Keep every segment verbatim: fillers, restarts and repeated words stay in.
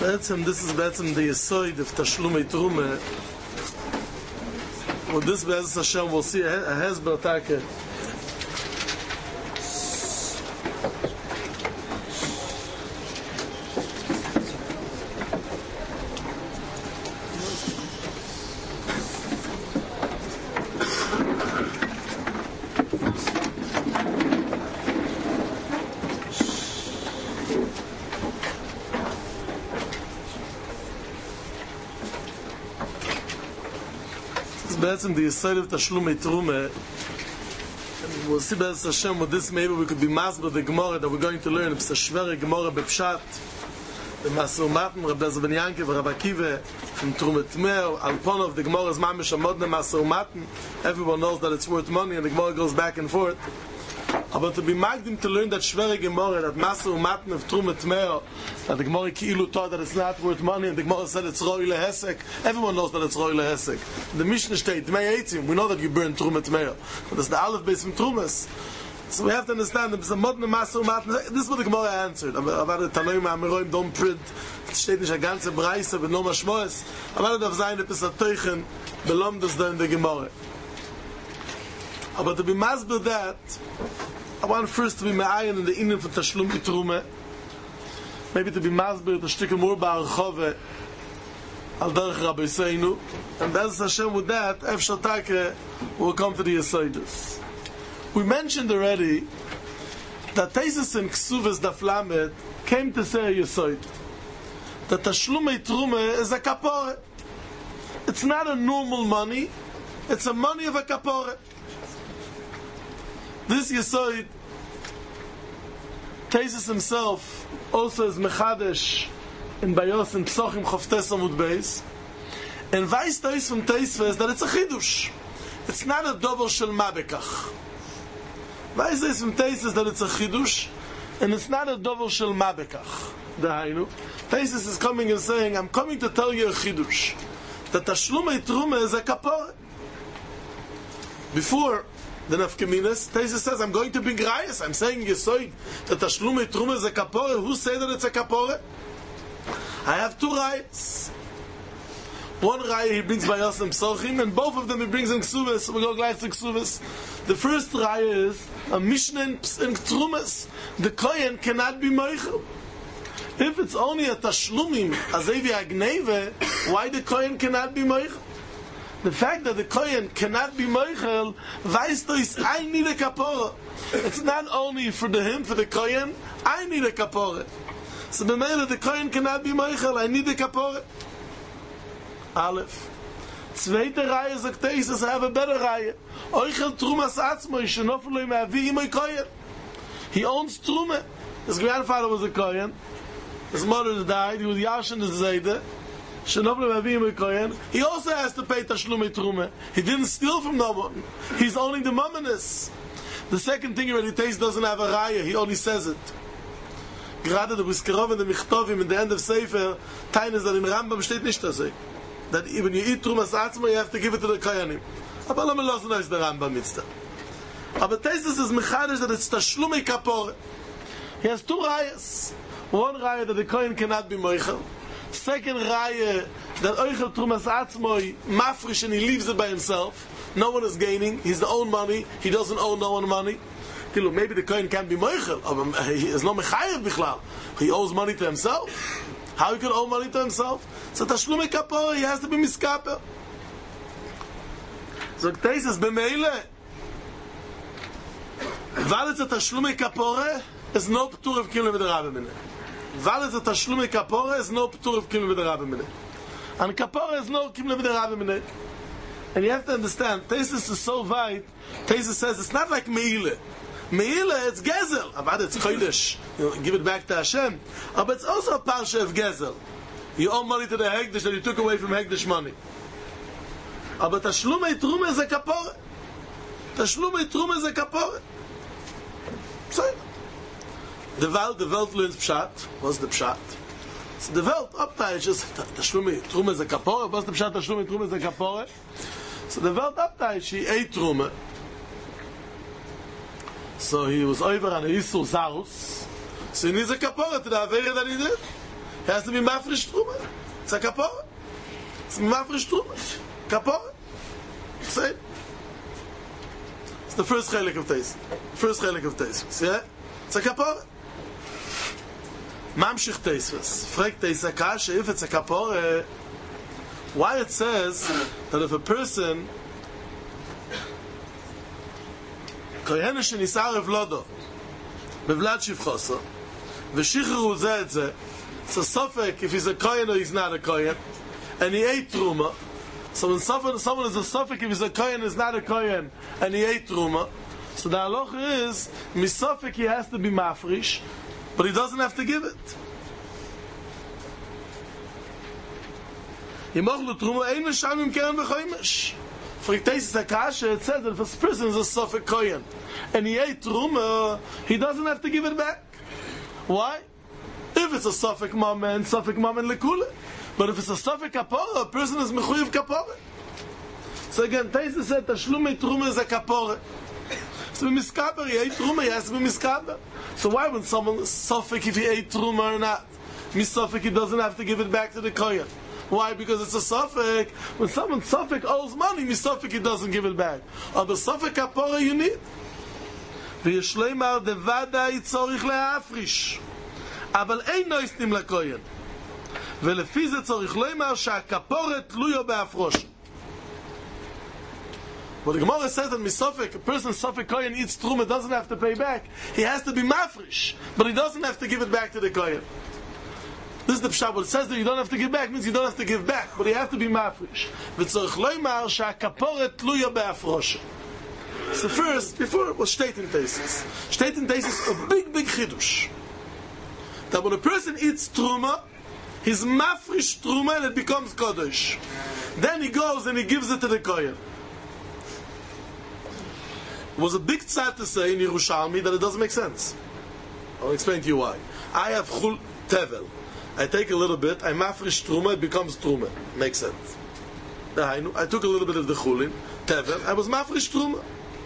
בעצם, this is בעצם the יסוד of תשלומי תרומה. With this בעצם השם, we'll see a הסבר תקה. בעצם the side of תשלומי תרומה, we'll see בעצם השם, with this maybe we could be masber the Gemara that we're going to learn. It's a shvere Gemara בפשט, במסור מתן, רבי זבן ינקי ורבי עקיבא, from תרומת מר, על פונוב, the Gemara is mamish amodne מסור מתן. Everyone knows that it's worth money and the Gemara goes back and forth. But to be magdim to learn that shvere Gemara, that masur matn of trumet meo, that the Gemara ki'ilu taught that it's not worth money, and the Gemara said it's roi lehesek. Everyone knows that it's roi lehesek. The Mishnah state, Dmei eitzim, we know that you burn trumet meo, but it's the aleph base from trumas. So we have to understand that it's a modern masur matn. This is what the Gemara answered. About the Tanoim Amiroim don't print. It steht nicht a ganze Breise, but no mashmoes. About it of sein, it is a teuchen, belom das da in the Gemara. But to be masber that, I want first to be ma'ayin in the inyan for Tashlum Itrume. Maybe to be masber the shtikel more ba'archove al derech Rabbi Seinu. And as Hashem with that, Ef Shatake will come to the Yesodus. We mentioned already that Tesis and Ksuvas Daflamet came to say a Yesod. That Tashlum Itrume is a kapore. It's not a normal money, it's a money of a kapore. This Yesod, Tesis himself also is Mechadesh in Bayos and Psochim Choftes Amud Beis, and Weiss Teis from Teisves that it's a Chidush. It's not a double shel Mabekach. Weiss Teis from Teisves that it's a Chidush, and it's not a double shel Mabekach. Dahainu, Tesis is coming and saying, I'm coming to tell you a Chidush, that Tashlumei Truma is a Kapor. Before the Nafkaminas, Tesis says, I'm going to bring Rayas. I'm saying Yesoid, that Tashlumei Truma is a Kapore. Who say that it's a Kapore? I have two Rayas. One Raya he brings by Yosem Psochim, and both of them he brings in Ksuvas. So we go gleich to Ksuvas. The first Raya is a Mishnah in Trumas. The Kohen cannot be Meichel. If it's only a Tashlumim, Azevi Agneve, why the Kohen cannot be Meichel? The fact that the Kohen cannot be Meichel, weißt du, is I need a kapora. It's not only for the him, for the Kohen, I need a kapora. So the matter the Kohen cannot be Meichel, I need a kapora. Aleph. Zweite Reihe sagt Jesus, I have a better Reihe. Euchel Trumas Atzmo, ich shenofelu im Avi imoi Kohen. He owns Trume. His grandfather was a Kohen. His mother died, he was Yashin the Zayde. He also has to pay Tashlumei Truma. He didn't steal from no one. He's owning the mumminess. The second thing he already takes doesn't have a raya. He only says it. Gerade the Briskerov and the Michtovim in the end of Sefer, Taines that in Rambam steht nicht das. That when you eat Trumas Atzma, you have to give it to the Koyanim. Aber let me listen to the Rambam mitzvah. Aber Tesis is Mechadish that it's Tashlumei Kapor. He has two rayas. One raya that the Kohen cannot be Moichel. Second raya that Euchel Trumas Atzmoi mafrish and he leaves it by himself. No one is gaining. He's the own money. He doesn't owe no one money. Maybe the Kohen can't be Meichel. He is no Mechayev Bichlal. He owes money to himself. How he could owe money to himself? So Tashlumei Kapor, he has to be Miskaper. So Tesis B'meile. Weil it's a Tashlumei Kapor is no P'tur of Kilim V'derabim Mineh. Weil it's a Tashlumei Kapora is no P'tur of Kilim V'derabim Mineh. And Kapora is no Kilim V'derabim Mineh. And you have to understand, Tesis is so wide, Tesis says it's not like Meile. Meile, it's Gezel. Avad, it's Chodesh. You know, give it back to Hashem. But it's also a Parsha of Gezel. You owe money to the Hegdish that you took away from Hegdish money. But Tashlumei Truma is a Kapora. Tashlumei Truma is a Kapora. So, The Welt, the Welt learns Pshat. What's the Pshat? So the Welt, uptime, is just Tashlumei Truma is a Kapora. What's the Pshat? Tashlumei Truma is a Kapora. So the Welt, uptime, she ate Truma. So he was over on a Yisur Zarus. So he needs a Kapora to the Avera that he did. He has to be mafresh truma. It's a kapora. It's mafresh truma. Kapora. See? It's the first chelik of Teis. First chelik of Teis. See? It's a kapora. Mamshich Teisvus. Fragt Teis Akash, if it's a kapora, why it says that if a person kohen shenisar evlodo bevlad shivchoso v'shichru ze et ze, so sofek if he's a kohen or he's not a kohen, and he ate truma. So when someone, someone is a sofek if he's a kohen is not a kohen and he ate truma, so the halacha is misofek he has to be mafrish, but he doesn't have to give it. Yimochlu truma ein meshamim keren v'choymesh. For it says that it says that if a person is a sofek kohen and he ate truma, he doesn't have to give it back. Why? If it's a sofek mamen, sofek mamen lekule. But if it's a sofek kapora, a person is mechuyev kapora. So again, Taisa said tashlum truma is a kapora. So miskaber, he ate truma, he has to be miskaber. So why when someone sofek if he ate truma or not? Misofek, he doesn't have to give it back to the kohen. Why? Because it's a sofek. When someone sofek owes money, misofek he doesn't give it back. Or the sofek kapora you need. V'yishleimar devada yitzorich le'afrish. אבל אין נויסטים לכהן. ולפי זה צריך לומר שהכפורת תלויה בהפרוש. But the Gemara says that misofek, a person sofek kohen eats truma, doesn't have to pay back. He has to be mafresh, but he doesn't have to give it back to the kohen. This is the pshat. What it says that you don't have to give back means you don't have to give back, but you have to be mafresh. וצריך לומר שהכפורת תלויה בהפרוש. So first, before it was state in Tesis. State in Tesis, a big, big chidush. That when a person eats truma, he's mafresh truma and it becomes kodesh. Then he goes and he gives it to the kohen. It was a big tzad to say in Yerushalmi that it doesn't make sense. I'll explain to you why. I have chul tevel. I take a little bit, I mafresh truma, it becomes truma. Makes sense. I took a little bit of the chulin, tevel, I was mafresh truma.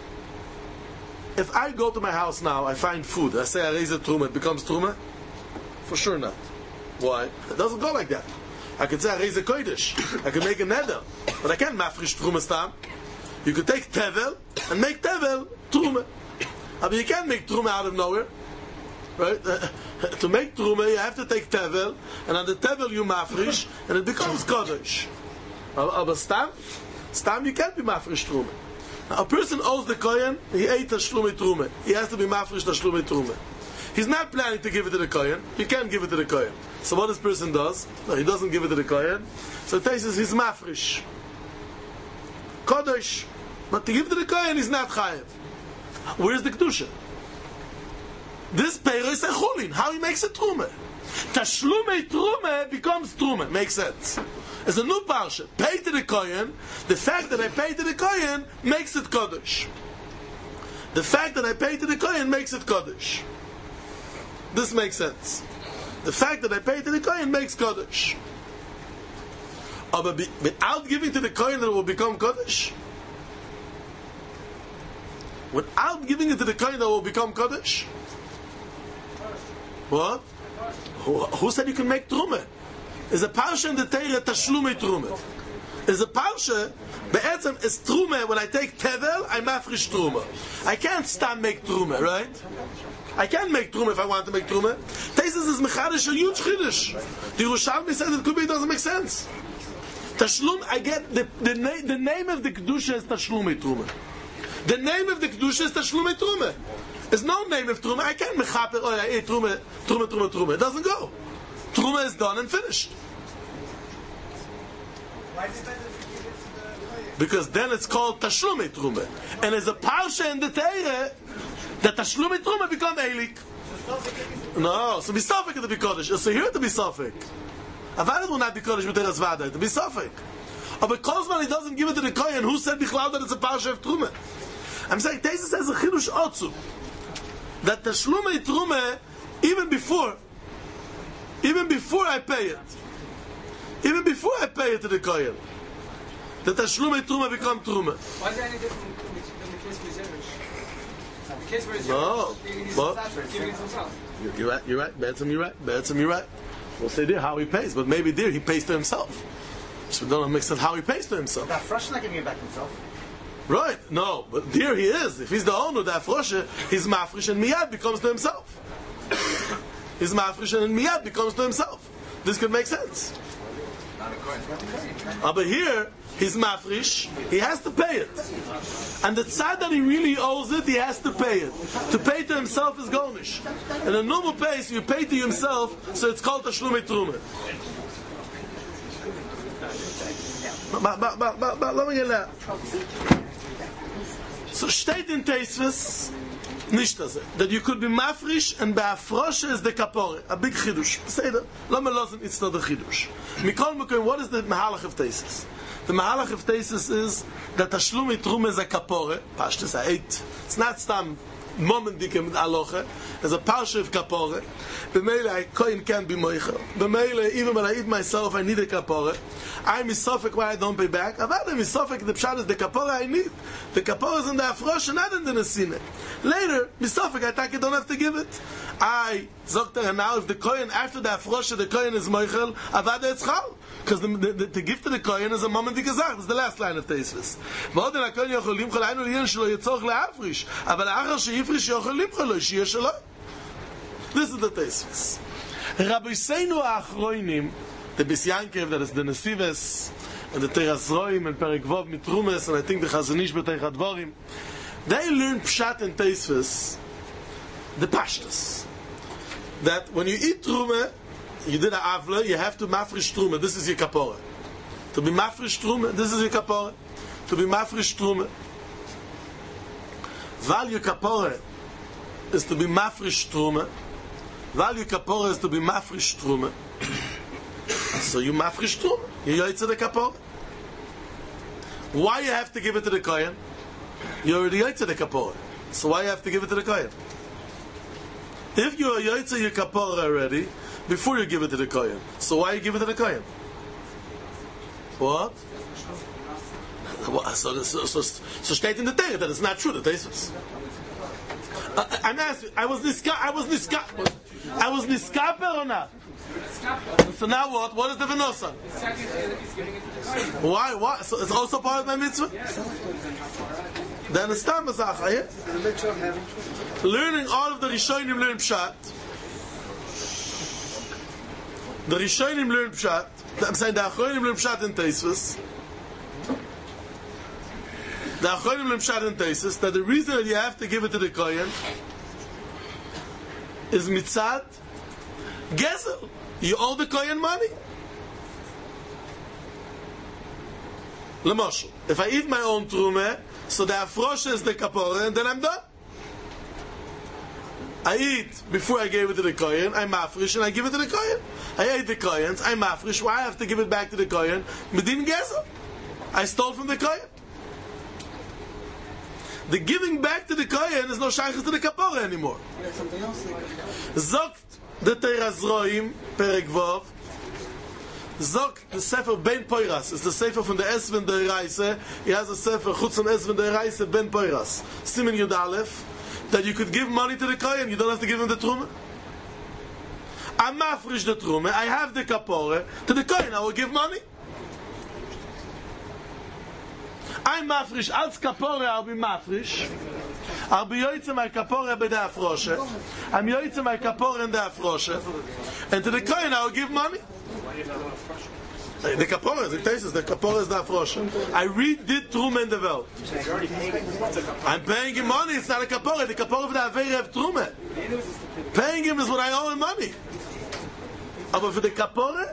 If I go to my house now, I find food, I say I raise a truma, it becomes truma? For sure not. Why? It doesn't go like that. I could say I raise a kodesh, I could make a neder, but I can't mafresh truma stam. You could take tevel and make tevel truma. I mean, you can't make truma out of nowhere, right? Uh, to make truma, you have to take tevel, and on the tevel you mafresh, and it becomes kodesh. But stam, stam you can't be mafresh truma. Now, a person owes the kohen, he ate a shlumei truma. He has to be mafresh the shlumei truma. He's not planning to give it to the kohen. He can't give it to the kohen. So what this person does? No, he doesn't give it to the kohen. So it says he's mafresh. Kodesh. But to give it to the kohen, he's not chayev. Where's the kedusha? This peiros is a chulin. How he makes a truma? Tashlumei truma becomes truma. Makes sense. It's a new parsha. Pay to the kohen. The fact that I pay to the kohen makes it kodesh. The fact that I pay to the kohen makes it kodesh. This makes sense. The fact that I pay to the kohen makes kodesh. Oh, but be, without giving to the kohen, it will become kodesh. Without giving it to the kohen, it will become kodesh. What? Who, who said you can make truma? Is a parsha in the Torah tashlumei truma? Is a parsha be'etzem is truma. When I take tevel, I mafresh truma. I can't stand make truma, right? I can't make truma if I want to make truma. Tesis is mechadish a huge chiddush. The Yerushalmi says it could be, it doesn't make sense. Tashlum, I get the the, na- the name of the kedusha is tashlumei truma. The name of the kedusha is tashlumei truma. There's no name of truma. I can't mechaper. Oh, I ate truma, truma, truma, truma. It doesn't go. Truma is done and finished. Why did they give it to the Because then it's called tashlumei truma, and there's a parsha in the Torah that tashlumei truma become elik. No, so be safek to be kodesh. So here to be safek. Avad will not be kodesh with teras vada. To be safek. But because when he doesn't give it to the kohen, who said bichlal that it's a parsha of truma? I'm saying Tesis says a chidush otzu that tashlumei truma even before, even before I pay it, even before I pay it to the kohen, the tashlumei truma become truma. Why is it any different than the case with Zeresh? The case where it's No, Zeresh, but giving it to himself. You're right. You're right. Betzim, you're right. Betzim, you're right. We'll say there how he pays, but maybe there he pays to himself. So we don't know make sense how he pays to himself. That fresh is not giving it back himself. Right, no, but there he is. If he's the owner of that froshe, he's mafresh and miyad becomes to himself. He's mafresh and miyad becomes to himself. This could make sense. Uh, but here, he's mafresh, he has to pay it. And the tzad that he really owes it, he has to pay it. To pay to himself is golnish. In a normal pace, you pay to himself, so it's called tashlumei truma. But, but, but, but, but, let me get that. So, steht in Teisves, nicht das, that you could be mafrish and be'afroshe is the kapore. A big chidush. Say that. Let me listen, it's not a chidush. Mikol Mekoyim, what is the mahalach of Teisves? The mahalach of Teisves is that tashlumei truma is a kapore. Pashtus a eight. It's not stam moment dike mit aloche. It's a parsha of kapore. B'meile, I koyin can't be moichel. B'meile, even when I eat myself, I need a kapore. I'm misofek why I don't pay back. Avada misofek, the pshat is the kapore I need. The kapore is in the afrosh, not in the nesine. Later, misofek, I think I don't have to give it. I, zokter, now if the koyin, after the afrosh, the koyin is moichel, avada it's chal. Because the, the, the, to give to the koyin is a moment of gezach. It's the last line of Teisves. V'od in ha-koyin yochel limchol, aynu liyan shelo yitzorch le'afrish. Aval achar she'ifrish yochel limchol lo yishiyah shelo. This is the Teisves. Rabbi Seinu Achroinim, the Bisyankev, that is the Nesives, and the Teras Roim, and Perek Vov Mitrumes, and I think the Chazanish B'Teich HaDvorim, they learn Pshat and Teisves, the Pashtas. That when you eat Trume, you did a Avle, you have to mafresh Trume. This is your Kapore. To be mafresh Trume, this is your Kapore. To be mafresh Trume. Val your Kapore is to be mafresh Trume. Value kapora is to be mafresh truma. So you mafresh truma. You yoytze the kapora. Why you have to give it to the kohen? You already yoytze the kapora. So why you have to give it to the kohen? If you are yoytze your kapora already, before you give it to the kohen, so why you give it to the kohen? What? So, so, so, so state in the Torah that it's not true. That Teisves. Uh, I'm asking. I was niska. I was niska. I was niskaper or not? So now what? What is the venosa? Why? Why? So it's also part of my mitzvah. Then it's time yeah? Learning all of the Rishonim learn pshat. The Rishonim learn pshat. I'm saying the Achronim learn pshat in Teisves. The Achronim learn pshat in Teisves. That the reason that you have to give it to the kohen is mitzad gezel. You owe the kohen money. L'moshel, if I eat my own trumeh, so the afrosh is the kapore, and then I'm done. I eat before I gave it to the kohen, I'm mafresh, and I give it to the kohen. I ate the kohen's, I'm mafresh. Why I have to give it back to the kohen? Medin gezel. I stole from the kohen. The giving back to the kohen is no shaykhs to the kapore anymore. Zogt the Teras Roim Perek Vov. Zogt the Sefer Ben Poiras. It's the Sefer from the Esven de Reise. He has a Sefer Chutz on Esven de Reise Ben Poiras. Simen Yud Aleph. That you could give money to the kohen. You don't have to give him the truma. I'm mafresh the truma. I have the kapore. To the kohen I will give money. I'm mafresh, als kapore I'll be mafresh. I'll be yoytze my kapore by the afroshe. I'm yoytze my kapore in the afroshe. And to the kohen I will give money. The kapore is, it tastes, the kapore is the afroshe. I redid Trume in the world. I'm paying him money, it's not a kapore. The kapore of the avere of Trume. Paying him is what I owe him money. But for the kapore,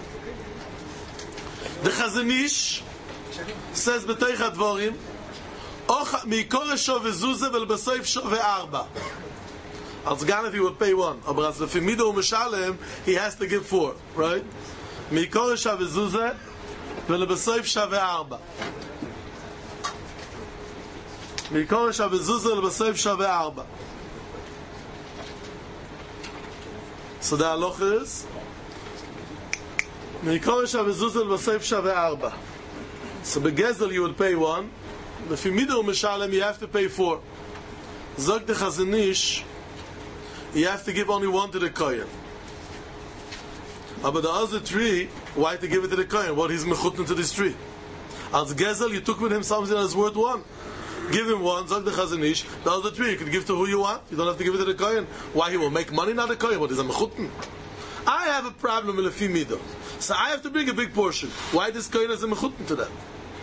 the Chazanish says B'Teich HaDvorim, Mikore shove zuze vel besoif shove arba. Als gan if he would pay one, aber as if mido u'mishalem, he has to give four, right? Mikore shove zuze vel besoif shove arba. Mikore shove zuze vel besoif shove arba. So the halacha is Mikore shove zuze vel besoif shove arba. So begezel you will pay one. If you middle mishalem, you have to pay four. Zog the Chazanish, you have to give only one to the kohen. Uh, but the other tree, why to give it to the Kohen? What he's mechutn to this tree? Als Gezel, you took with him something that's worth one. Give him one, Zog the Chazon Ish. The other tree you can give to who you want. You don't have to give it to the Kohen. Why? He will make money, not the Kohen. What is a mechutn? I have a problem with Lefi Midah. So I have to bring a big portion. Why this Kohen is a mechutn to that?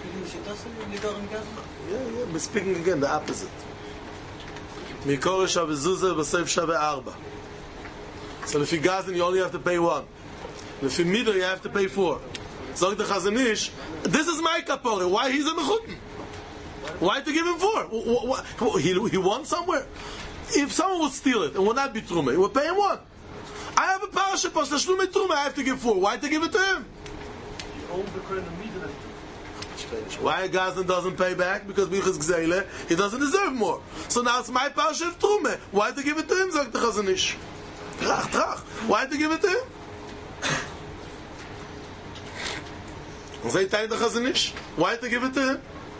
Yeah, yeah, we're speaking again, the opposite. Mikor Shave Zuzah, B'Seif Shave Arba. So if you Gazan, you only have to pay one. If you Midah, you have to pay four. Zog the Chazon Ish, this is my kapore. Why he's a mechutn? Why to give him four? He, he won somewhere? If someone will steal it, it will not be Truma. It will pay him one. I have a parasha, pas Tashlum Truma, I have to give four. Why to give it to him? He owns the Kohen of Midah. Why Gazan doesn't pay back? Because Bichas Gzeile, he doesn't deserve more. So now it's my parasha of Truma. Why to give it to him? Zog the Chazon Ish. Trach, trach. Why to give it to him? Say time the Chazon Ish. Why to give it to him?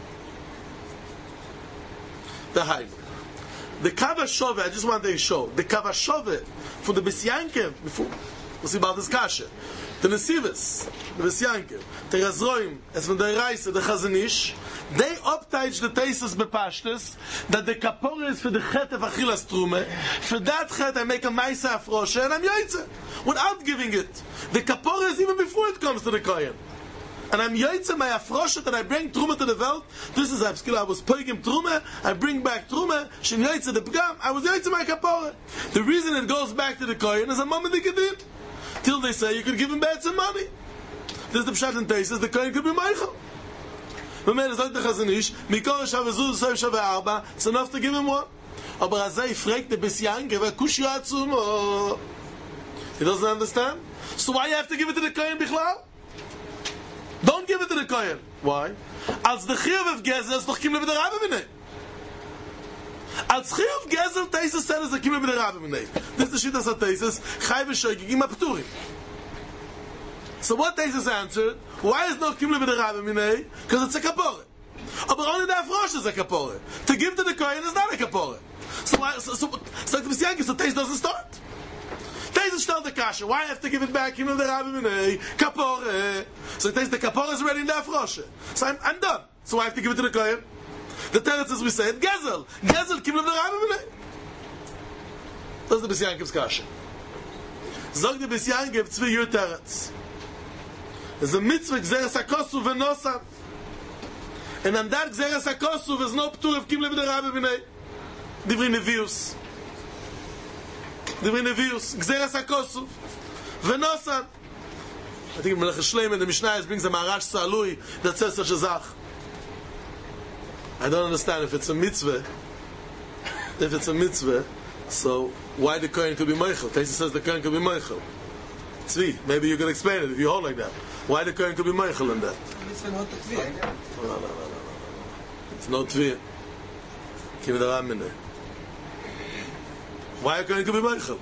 The Haim. The Kavashove, I just want to show. The Kavashove for the Besyankev, before we'll see about this Kasha. The Nesivas, the Besyankev, the Razroim, as from the Reise, the Chazon Ish, they uptage the Tesis Bepashtes that the Kapore is for the Chet of Achilas Trume. For that Chet I make a Maisa Afroshe and I'm Yaitze. Without giving it. The Kapore is even before it comes to the Kohen. And I'm Yaitze my Afroshe that I bring Trume to the Welt. This is Avskila. I was Poigim Trume. I bring back Trume. Shin Yaitze the Pgam. I was Yaitze my Kapore. The reason it goes back to the Kohen is a moment they could do. Till they say you could give him back some money. This is the Pshat and Tesis. The Kohen could be Meichel. It's enough to give him one. Aber Azai fragt the Besyanke, wer Kushya Atzumo. He doesn't understand. So why you have to give it to the Kohen Bichlal? Don't give it to the Kohen. Why? Als the Chiyuv of Gezel is doch Kimle with the Rabbi Minei. Als Chiyuv of Gezel, Tesis said is the Kimle with the Rabbi Minei. This is the Shittas of Tesis. Chai v'shoyki gima p'turim. So what Tesis answered? Why is not Kimle with the Rabbi Minei? Because it's a kapore. But only the Afrosh is a kapore. To give to the Kohen is not a kapore. So why? So so so the Messiah, so Tesis doesn't start. Tesis start the kasha. Why have to give it back? Kimle with the Rabbi Minei kapore. So Tesis the kapore is already in the Afrosh. So I'm, I'm done. So I have to give it to the Kohen. The Teretz as we said, Gezel, Gezel Kimle with the Rabbi Minei. That's the Messiah gives kasha. Zog the Messiah gives two year Teretz. There's a mitzvah Gzeres HaKosuv v'nosan. And on that Gzeres HaKosuv is no p'tur of Kimle v'der Rabbi Minei. Divrei Nevius. Divrei Nevius. Gzeres HaKosuv v'nosan. I think Melech Shleim in the Mishnah brings a Maharash Salui that says such a zach. I don't understand if it's a mitzvah. If it's a mitzvah, so why the Kohen could be Meichel? Taisa says the Kohen could be Meichel. Tzvi, maybe you can explain it if you hold like that. Why the Kohen could be Meichel in that? Mitzvah not the Tzvi. No, no, no, no, no. It's no Tzvi. Kim the Ram Minei. Why the Kohen could be Meichel?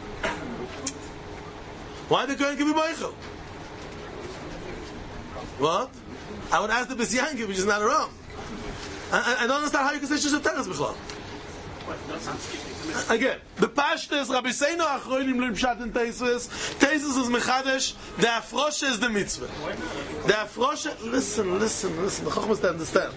Why the Kohen could be Meichel? What? I would ask the Besyanke, which is not around. I, I, I don't understand how you can say she's a Teres B'chlal. Again, the Pashta is Rabbi Seino Achroinim Lim Pshat and Tesis. Tesis is Mechadesh. The Afrosha is the mitzvah. The Afrosha, listen, listen, listen. The Chachmas to understand.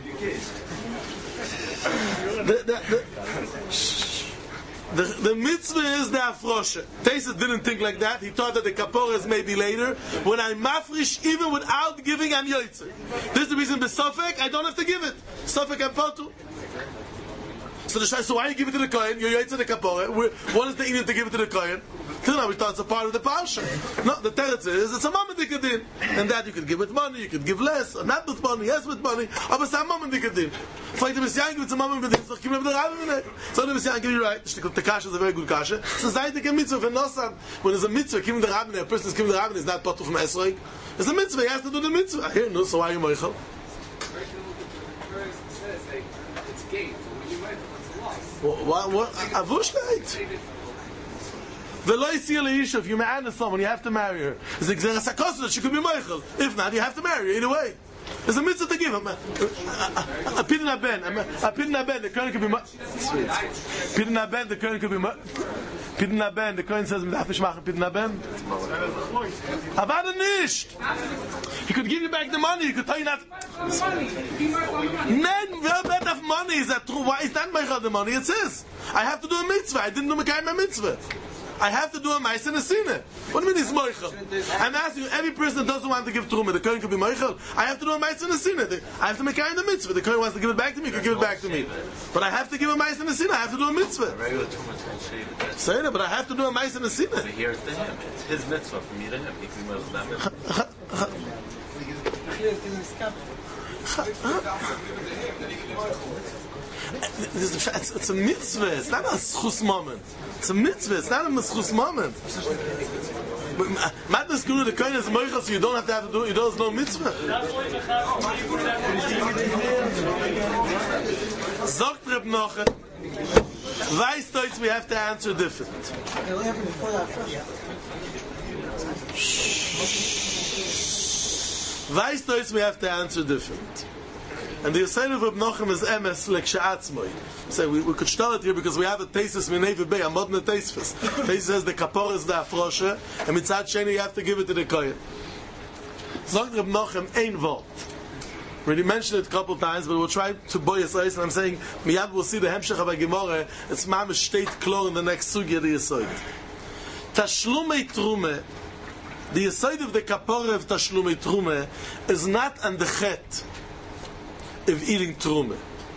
The, the, the, the, the mitzvah is the Afrosha. Tesis didn't think like that. He thought that the Kaporas may be later. When I mafrish, even without giving, I'm Yoitze. This is the reason, Besofek, I don't have to give it. Sofek, I'm Fotu. So, the, so why you give it to the Kohen? You're Yaitze the Kapore. What is the Indian to give it to the Kohen? Till now we thought it's a part of the Parsha. No, the Teretz is, it's a Mammon Dikadin. And that you could give with money, you could give less, or not with money, yes with money, but it's a Mammon Dikadin. Fight the Messiah, it's a Mammon Dikadin, so give him the Rabbi. So the Messiah, you're right, the Kasha is a very good Kasha. So Zaydik a mitzvah, for Nosan, when there's a mitzvah, give him the Rabbi, a person is giving the Rabbi, is not part of Esroik. It's a mitzvah, he has to do the mitzvah. Here, no, so why are you Meichel? It's gate. What? What? Avushkeit. V'lo yisir leisha. If you marry someone, you have to marry her. It's a gzeres hakosov that she could be meichel. If not, you have to marry her either way. There's a mitzvah to give him. A pidin aben. A pidin aben. The Kohen could be. Pidin aben. The Kohen could be. Pidna Ben, the Kohen says, "Midaf mishmach Pidna Ben." Avada nicht. He could give you back the money. He could tell you that. Men, well, bet of money is that true? Why is that my the money? It says I have to do a mitzvah. I didn't do my mitzvah. I have to do a ma'aseh and a sinah. What do you mean it's moichel? I'm asking you, every person that doesn't want to give truma, the Kohen could be moichel. I have to do a ma'aseh and a sinah. I have to make a mitzvah. The Kohen wants to give it back to me, he can give it back to me. But I have to give a ma'aseh and a sinah. I have to do a mitzvah. Regular truma say that, but I have to do a ma'aseh and a sinah. Here it's to him. It's his mitzvah from me to him. He can know that mitzvah. It's, it's a mitzvah. It's not a schus moment. It's a mitzvah. It's not a schus moment. Madness guru the Kohen is moichel, so you don't have to have to do it. You don't know mitzvah. Zogt Reb Noche, weißt du, we have to answer different. Weißt du, we have to answer different. And the Yisrael of Reb Nochem is emes like she'atzmoi. So we, we could start it here because we have a tesis minei v'bei, a modern tesis. Tesis says the kapor is the afroshe, and mitzad sheni you have to give it to the kohen. Zogt Reb Nochem ein wort. We already mentioned it a couple of times, but we'll try to boy Yisrael, and I'm saying, miyad we'll see the hemshech of Gemara, it's mamish state klor in the next sugya the Yisrael. Tashlumei trume, the Yisrael of the kapor of tashlumei trume is not on the chet of eating trume.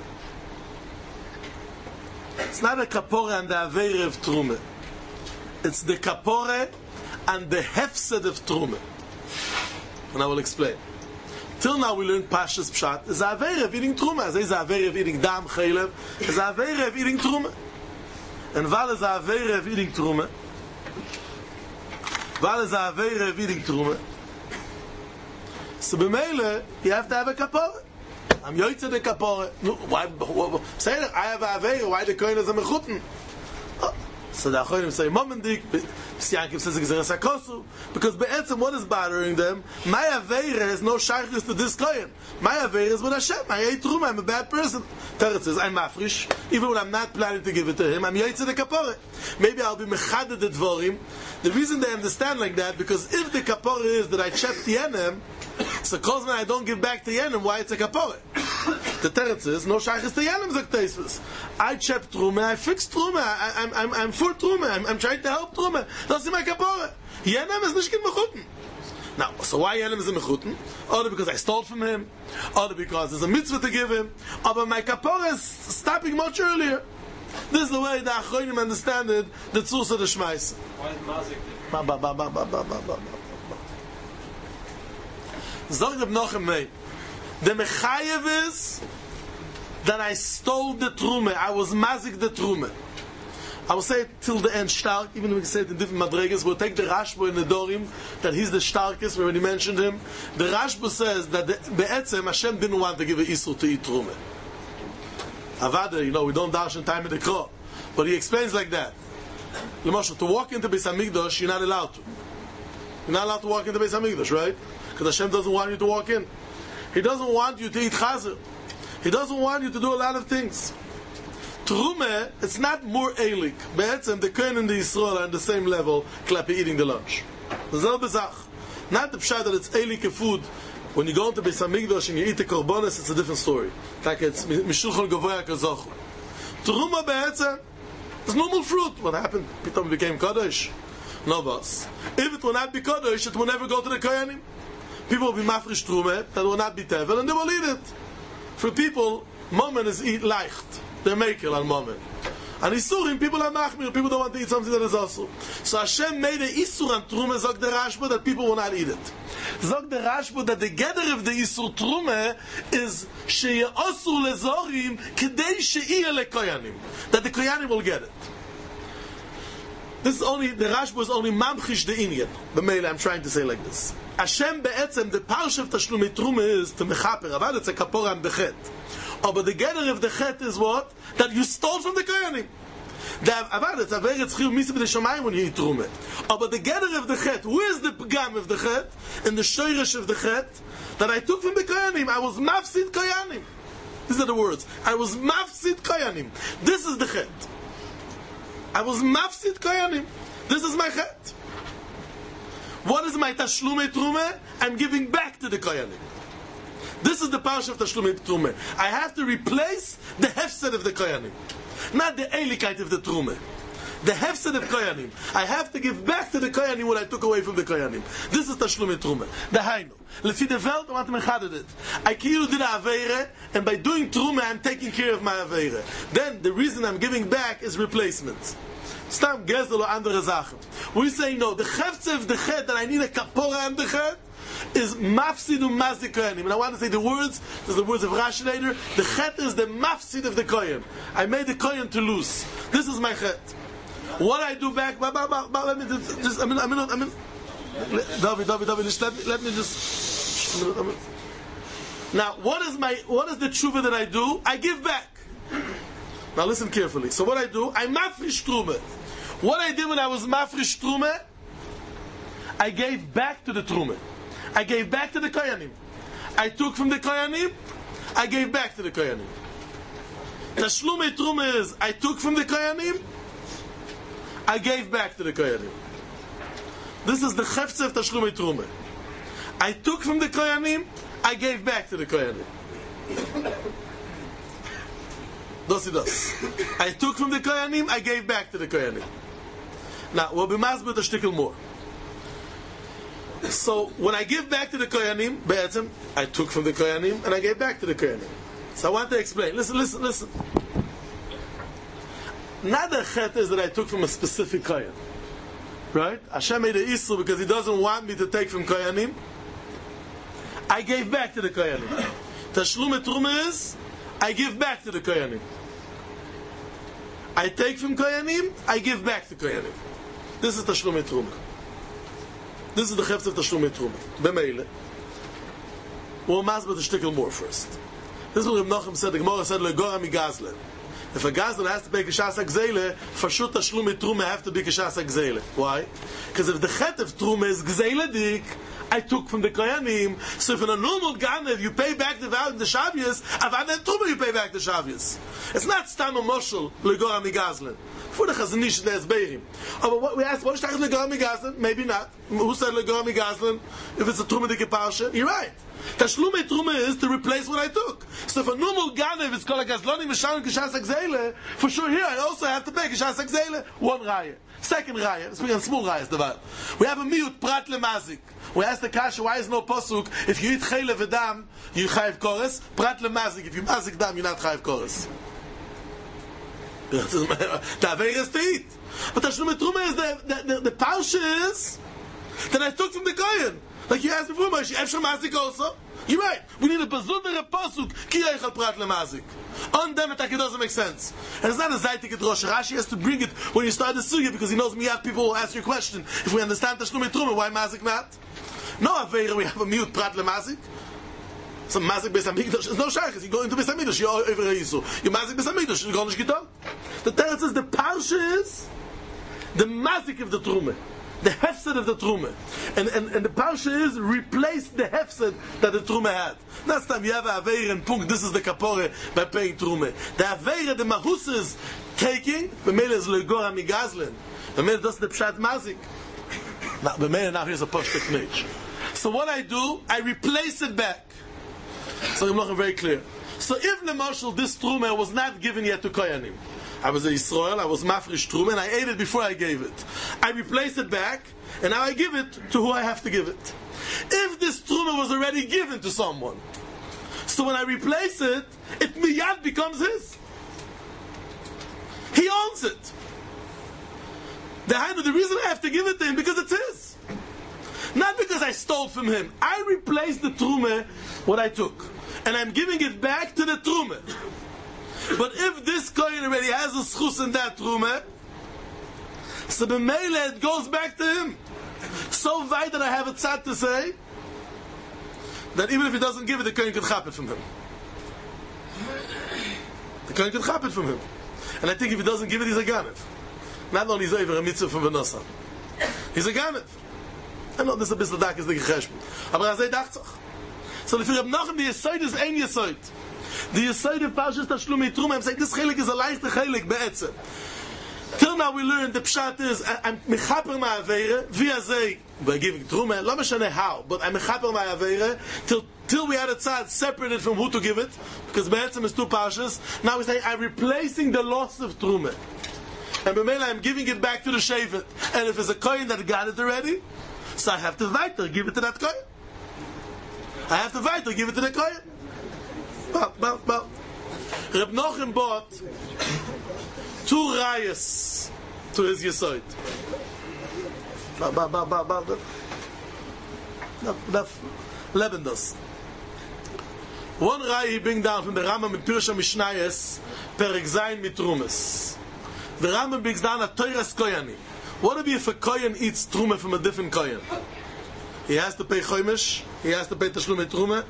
It's not a kapore and the aveire of trume. It's the kapore and the hefsed of trume. And I will explain. Till now we learned Pashas Pshat. It's a aveire of eating trume. As is a aveire of eating dam chaylev. It's a aveire of eating trume. And while is a aveire of eating trume, while is a aveire of eating trume, so b'meile you have to have a kapore. I'm yoytze the kapore. No, why? Say that I have a aveir. Why the kohen is a mechuten? Oh. So the kohen say momendik. Yankiv says gzeres hakosu because be'etzem what is bothering them? My aveir is no shaykhus to this kohen. My aveir is with Hashem. I ate truma. I'm a bad person. Teretz says I'm mafrish. Even when I'm not planning to give it to him, I'm yoytze the kapore. Maybe I'll be mechaded the dvorim. The reason they understand like that because if the kapore is that I checked the enem. So cause when I don't give back to Yenim, why it's a kapore? The teretz is, no shaykhis to Yenim zok teisvis. I check trume, I fix trume, I, I'm, I'm, I'm for trume, I'm, I'm trying to help trume. That's my kapore. Yenim is nicht kin mechuten. Now, so why Yenim is a mechuten? Either because I stole from him, either because there's a mitzvah to give him, but my kapore is stopping much earlier. This is the way the Achronim understand it, the tzurs of the Shmais. Why is mazik? Ba ba ba ba ba ba ba ba. Zog Reb Nochem mei. The mechayev is that I stole the trume. I was mazik the trume. I will say it till the end stark, even if we can say it in different madregas. We'll take the Rashba in the Dorim, that he's the starkest, we already mentioned him. The Rashba says that the, be'etzem Hashem didn't want to give an Isur to eat trume. Avada, you know, we don't dash in time in the Kro. But he explains like that. L'moshe, to walk into Beis HaMikdash, you're not allowed to. You're not allowed to walk into Beis HaMikdash, right? Because Hashem doesn't want you to walk in. He doesn't want you to eat chazer. He doesn't want you to do a lot of things. Trume, it's not more eilik. Be'etzem, the Kohen and the Yisrael are on the same level, klapi eating the lunch. Not the pshat that it's eilik food. When you go into Beis HaMikdash and you eat the korbanos, it's a different story. Like it's mishulchan gavoya kazochu. Trume be'etzem, it's normal fruit. What happened? Pitom became Kadosh. No boss. If it will not be Kadosh, it will never go to the Kohanim. People will be mafresh trume, that will not be tevel, and they will eat it. For people, moment is eat leicht. They're makel on moment. And isurim, people are machmir, people don't want to eat something that is also. So Hashem made a isur on trume, zog the Rashba, that people will not eat it. Zog the Rashba, that the gather of the isur trume is sheye osur lezorim, kedei she'iyeh lekoyanim. That the koyanim will get it. This is only, the Rashba is only mamchish the inyan. The mail I'm trying to say like this. Hashem be'etzem, the parsha of Tashlumei Trume is to mechaper, avad it's a kapora and the chet. Oh, but the gather of the chet is what? That you stole from the koyanim. The avad it's a very tzchiv misi b'deshamayim when you eat trume. Oh, but the gather of the chet, who is the pgam of the chet? And the shoyresh of the chet that I took from the koyanim. I was mafsid koyanim. These are the words. I was mafsid koyanim. This is the chet. I was mafsid koyanim. This is my chet. What is my tashlumei truma? I'm giving back to the koyanim. This is the parsha of tashlumei truma. I have to replace the hefsed of the koyanim, not the elikite of the truma. The hefsed of koyanim. I have to give back to the koyanim what I took away from the koyanim. This is tashlumei truma. The hainu. Lefi the veld, what me chaded it. I kiru did aveire, and by doing truma, I'm taking care of my aveire. Then the reason I'm giving back is replacement. Stam gezel or andere Sachen. We say no. The hefsed of the chet that I need a kapora and the chet is mafsid and mazik koyanim. And I want to say the words. There's the words of Rashi later. The chet is the mafsid of the koyan. I made the koyan to lose. This is my chet. What I do back, but, but, but, but let me just, just I mean, I mean, I mean, David, David, David, just let me, let me just. I mean, I mean. Now, what is my, what is the tshuva that I do? I give back. Now, listen carefully. So, what I do? I mafrish truma. What I did when I was mafrish truma, I gave back to the truma. I gave back to the koyanim. I took from the koyanim. I gave back to the koyanim. Tashlumei truma is I took from the koyanim. I gave back to the koyanim. This is the chefze of tashlumei truma. I took from the koyanim, I gave back to the koyanim. Das ist das. I took from the koyanim, I gave back to the koyanim. Now, we'll be masbet a shtickle more. So, when I give back to the koyanim, be'etzem, I took from the koyanim, and I gave back to the koyanim. So I want to explain. Listen, listen, listen. Not the chet is that I took from a specific koyan. Right? Hashem made an issur because He doesn't want me to take from koyanim. I gave back to the koyanim. Tashlumei truma is I give back to the koyanim. I take from koyanim, I give back to koyanim. This is tashlumei truma. This is the chefz of tashlumei truma. B'meile. We'll masbet a shtickle more first. This is what Reb Nachum said. The Gemara said legora migazle. If a gazlan has to pay kishas gzeile, for sure tashlumei truma have to be kishas gzeile. Why? Because if the chet of truma is gzeile dik, I took from the koyanim. So if in a normal ganev you pay back the value of the shavius, avad and truma you pay back the shavius. It's not stam a moshel legora migazlen. For the chazanish there's beirim. Oh, but what we asked, what is tachas legora migazlen? Maybe not. Who said legora migazlen? If it's a truma dik parsha, you're right. Tashlumei truma is to replace what I took. So if a normal ganev is called a gazlonim v'shalom kishas gzeile, for sure here I also have to pay kishas gzeile. One raya. Second raya. Speaking of small rayas, the we have a miut prat lemazik. We ask the kasha, why is no posuk? If you eat chaylev v'dam, you chayiv kores. Prat lemazik. If you mazik dam, you're not chayiv kores. The aver is to eat. But tashlumei truma is the the the, the parsha is that I took from the kohen. Like you asked before, Moshe, Efshar Mazik also? You're right. We need a bazudere pasuk, ki eichel prat lemazik. On them, it doesn't make sense. And it's not a zaytik Rosh. Rashi has to bring it when you start the sugya because he knows me have people who ask you a question. If we understand tashlumei truma, why mazik not? No aveira, we have a miut prat lemazik. So mazik beis hamikdash is no shaykhs. You go into beis hamikdash, you over yisu. You mazik beis hamikdash, you go nish giton. The teretz is the parsha is the mazik of the truma. The hefsed of the truma, and and and the parsha is replace the hefsed that the truma had. Last time you have a aveir and punk. This is the kapore by paying truma. The aveir the mahus is taking. B'meile is legora migazlen. B'meile does the pshat mazik. Now b'meile now here's a poshtek knech. So what I do, I replace it back. So I'm not very clear. So if the marshal this truma was not given yet to koyanim. I was a Yisrael, I was mafrish truma, and I ate it before I gave it. I replace it back, and now I give it to who I have to give it. If this truma was already given to someone, so when I replace it, it miyad becomes his. He owns it. The, the reason I have to give it to him, because it's his. Not because I stole from him. I replaced the truma, what I took. And I'm giving it back to the truma. But if this kohen already has a schus in that truma, so the meile it goes back to him. So wide that I have a tzad to say that even if he doesn't give it, the kohen could chap it from him. The kohen could chap it from him. And I think if he doesn't give it, he's a ganev. Not only is he over a mitzvah from Venosa. He's a ganev. I know this is a bit dark as the gecheshbon. Aber er sei dachtzach. So if you have Nachum, the Yesod is ein Yesod. The Yesod of Parshas Tashlumei Truma, I'm saying this chelik is a leichte chelik be'etzem. Till now we learned the pshat is I'm mechaper my avere via say by giving truma. Lo meshane how, but I'm mechaper my avere till till we had a tzad separated from who to give it because be'etzem is two parshas. Now we say I'm replacing the loss of truma, and b'meila I'm giving it back to the shevet. And if it's a kohen that got it already, so I have to weiter give it to that kohen. I have to weiter give it to the kohen. Well, well, well. Reb Nochem bought two rayas to his Yesod. Ba ba ba ba ba. That Lebendos. One raya he bring down from the Rambam in Pirush Mishnayos Perek Zayin Mitrumes. The Rambam brings down a Toras Koyani. What if if a Koyan eats Trume from a different Koyan? He has to pay Chomish. He has to pay Tashlum Trume.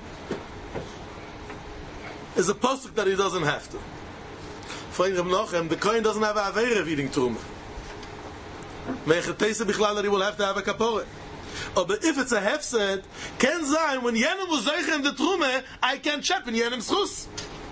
Is a posuk that he doesn't have to. For Reb Nochem, the Kohen doesn't have a avera of eating truma. Meichetese bichlal that he will have to have a kapore. Oh, but if it's a hefsed, ken zayin when Yenem was zeichen the truma, I can check in Yenem's chus.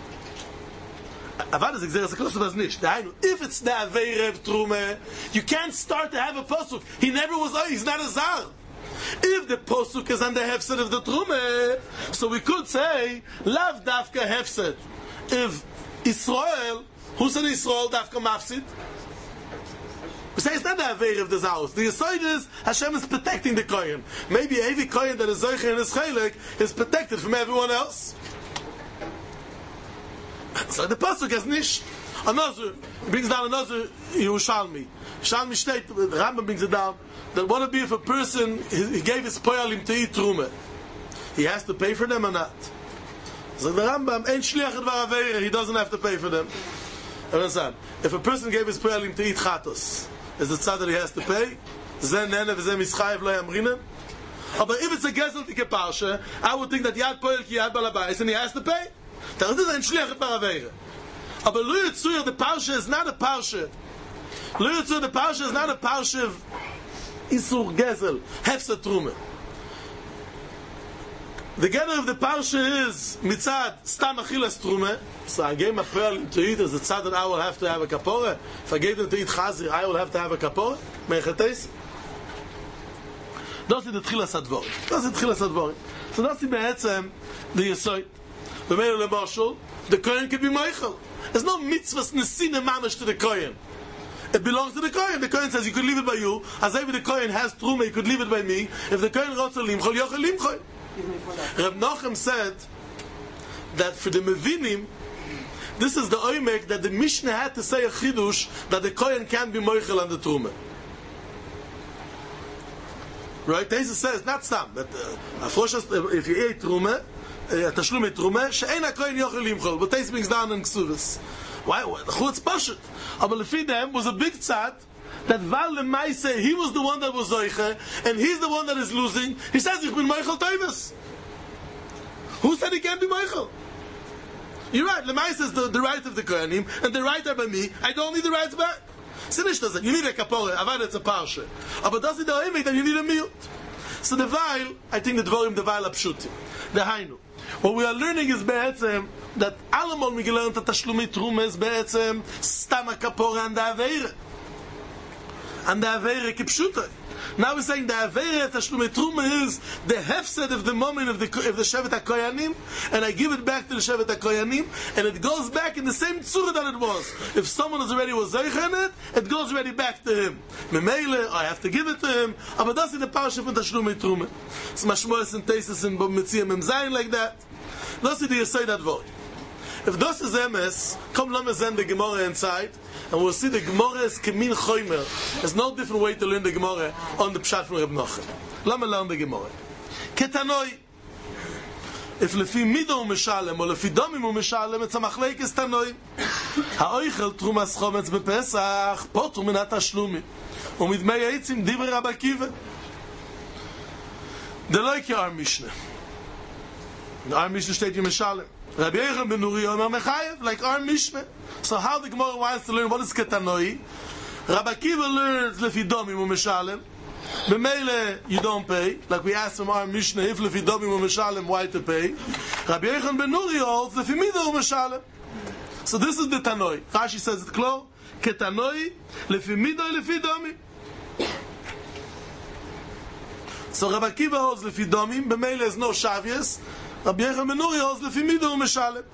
Avad is exeres akos das nicht. If it's the avera of truma, you can't start to have a posuk. He never was. He's not a zar. If the posuk is on the hefsed of the trume, so we could say lav dafka hefsed. If Israel, who said Israel dafka mafsid? We say it's not the aver of this house. The aside is Hashem is protecting the kohen. Maybe every kohen that is zeicher in his chaylik is protected from everyone else. So the posuk is nish. Another brings down another Yerushalmi. Yerushalmi state, the Rambam brings it down. That what would be if a person he gave his poyalim to eat truma, he has to pay for them or not? So the Rambam ain't shliach dvar avera, he doesn't have to pay for them. Understand? If a person gave his poyalim to eat chatos, is the tzad that he has to pay? Zen nene v'zen mischayev lo yamrinen. But if it's a geseltike parsha, I would think that yad poyel ki yad balabais, and he has to pay. That is ain't shliach dvar avera. But lo yitzuyer, the parsha is not a parsha. Lo yitzuyer, the parsha is not a parsha of Isur Gezel, Hefsa Trume. The gather of the parsha is Mitzad Stam Achilas Trume. So I gave my pearl to eat as a tzad that I will have to have a kapore. If I gave them to eat chazir, I will have to have a kapore. Mechates. Das ist the Tchilas Advorim. Das ist the Tchilas Advorim. So das ist be'etzem the Yesod. The Meir LeMarshal, the Kohen can be Meichel. There's no mitzvahs nesine mamash to the Kohen. It belongs to the Kohen. The Kohen says, you could leave it by you. As if the Kohen has Truma, you could leave it by me. If the Kohen wants to limchol, yochel limchol. Reb Nochem said that for the Mevinim, this is the oimek that the Mishnah had to say a chidush that the Kohen can't be moichel on the Truma. Right? Teza says, not some, that uh, if you eat Truma, Tashlum et Truma, she'ein ha-Kohen yochel limchol. But Teza brings down in Ksuvas. Why? The chutz pashut. Aber lefidem was a big tzad that Val Lemaise, he was the one that was zoiche, and he's the one that is losing. He says, "Ich bin Meichel Toivus." Who said he can't be Meichel? You're right. Lemaise is the, the right of the Kohanim, and the right are by me. I don't need the rights back. Sinish does it. You need a kapore. Avad it's a parsha. But does it the oimek? Then you need a miyut. So the Vail, I think the dvorim the Vail apshutim. The Hainu. What we are learning is be'etzem that alamol we learned that tashlumi truma is be'etzem stam kapore and the aveire. And the aveire kipshuta. Now we're saying the aveire tashlumi truma is the hefsed of the moment of the of the shevet hakoyanim, and I give it back to the shevet hakoyanim, and it goes back in the same tzura that it was. If someone is already was zeichen in it, it goes already back to him. Memele, I have to give it to him. But that's in the parsha from tashlumi truma. It's mashmoes and tesis and b'mitziam memzayin like that. That's the Yesod Advor. If das is emes, come let me send the Gemara inside, and we'll see the Gemara is kemin choimer. There's no different way to learn the Gemara on the pshat from Reb Nochem. Let me learn the Gemara. Ketanoi. If lefi mido u'mishalem, or lefi domim u'mishalem, it's a machlekes tanoi. Ha'oichel trumas chometz bepesach, potu min ha'tashlumi. U'midmei ha'etzim divrei Rabbi Akiva. Deloi ki ar Mishnah. Our Mishnah steht in Mishalem. Rabbi Yochanan ben Nuri Omer Mechayev, like our Mishnah. So how the Gemara wants to learn what is Ketanoi? Rabbi Akiva learns Lefi Domim u'Mishalem. B'meile you don't pay. Like we asked from our Mishnah, if Lefi Domim u'Mishalem, why to pay? Rabbi Yochanan ben Nuri holds Lefi Mido u'Mishalem. So this is the Tanoi. Rashi says it clear. Ketanoi lefi midoi lefi domi. So Rabbi Akiva holds lefi domim. B'meile is no shavias. Rabbi Yochanan ben Nuri holds lefi midoi u'meshalem.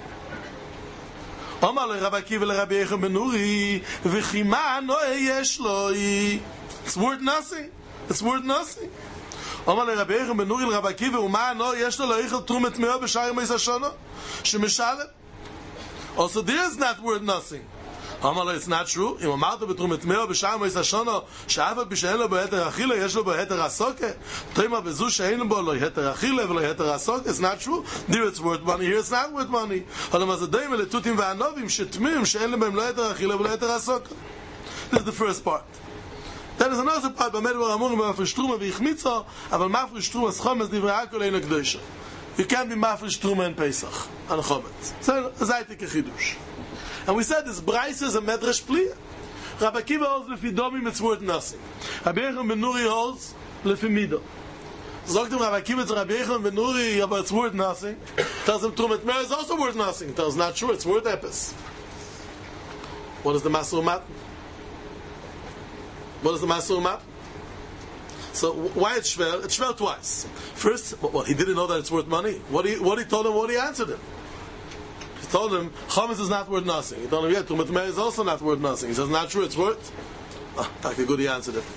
Omar le Rabbi Akiva le Rabbi Yochanan ben Nuri v'chima noe yesh loi. It's worth nothing. It's worth nothing. Omar le Rabbi Yochanan ben Nuri le Rabbi Akiva u'ma noe yesh lo loichel trumet meo b'shar meis hashana shemeshalem. Also there is not worth nothing. Omar le, it's not true. Im amarta betrumet meo b'shar meis hashana she'avat b'she'en lo b'heter achila yesh lo b'heter hasoke tema bezu she'en bo lo heter achila v'lo heter hasoke. It's not true. There it's worth money. Here it's not worth money. Olam hazadoim letutim v'anovim she'tmim she'en lo b'hem lo heter achila v'lo heter hasoke. This is the first part. Then there's another part. B'med bar amurim b'mafrish truma v'yichmitza aval mafrish truma schomes divrei hakol ein ha'kedosha. You can't be mafrish truma in Pesach on chometz. So zaytik a chidush. And we said this Bryce is a medrash pliya. Rabbi Akiva holds lefi domim, it's worth nothing. Rabbi Yochanan ben Nuri holds lefi mido. Sagt him Rabbi Akiva to Rabbi Yochanan ben Nuri, but it's worth nothing. Tells him trumet mer is also worth nothing. Tells not true, it's worth epis. What is the Masur Matan? What is the Masur Matan? So why it's shver? It's shver twice. First, well, he didn't know that it's worth money. What he what he told him, what he answered him. He told him chametz is not worth nothing. He told him, yeah, trumat mer is also not worth nothing. He says, not true, it's worth. Oh, that's a good he answered it.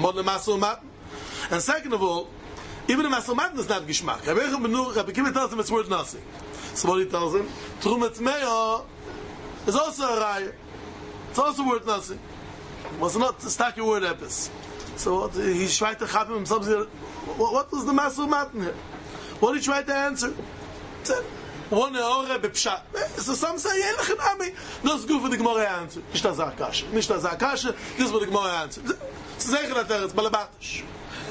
And second of all, even the Masur Matan is not gishmak. Rabbi Yochanan ben Nuri, Rabbi Akiva tells him it's worth nothing. So what he tells him, trumat mer is also a raya. It's also worth nothing. It was not a stack word epis. So what, he tried to chap himself. What, what was the Masur Matan here? What did he try to answer? He said, one eore bepshat. So some say, yeah, lechanami. That's good for the Gemara answer. Nicht das Akasha. Nicht das Akasha. This is what the Gemara answer. So say that it's balabatish.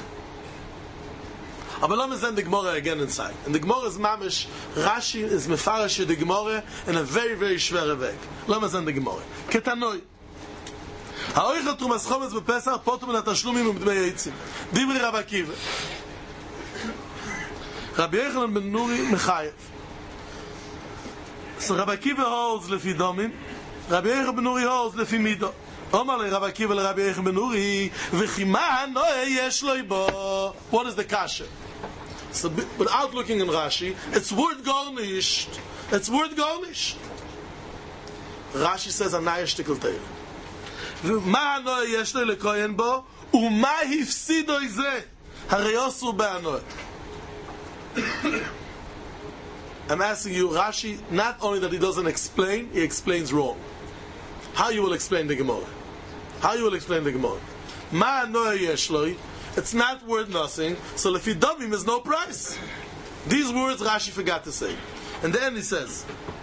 Aber let me send the Gemara again inside. And the Gemara is mamish. Rashi is mefarish the Gemara in a very, very schwere weg. Let me send the Gemara. Ketanoi. האויכל תרומס חומץ בפסח פוטו מן התשלומים ומדמי העצים. דיברי רב עקיבא. רבי יוחנן בן נורי מחייב. So רב עקיבא holds לפי דומים, רבי יוחנן בן נורי holds לפי מידו. אומר לי רב עקיבא לרבי יוחנן בן נורי, וכי מה נועה יש לו בו? What is the kasha? So without looking in Rashi, it's word garnished. It's word garnished. Rashi says anaya shtikel teir. ומה הנועה יש לו לכהן בו, ומה הפסידו זה? הרי יוסו בהנועה. I'm asking you, Rashi, not only that he doesn't explain, he explains wrong. How you will explain the Gemara? How you will explain the Gemara? מה הנועה יש לו? It's not worth nothing, so לפי דומים is no price. These words Rashi forgot to say. And then he says,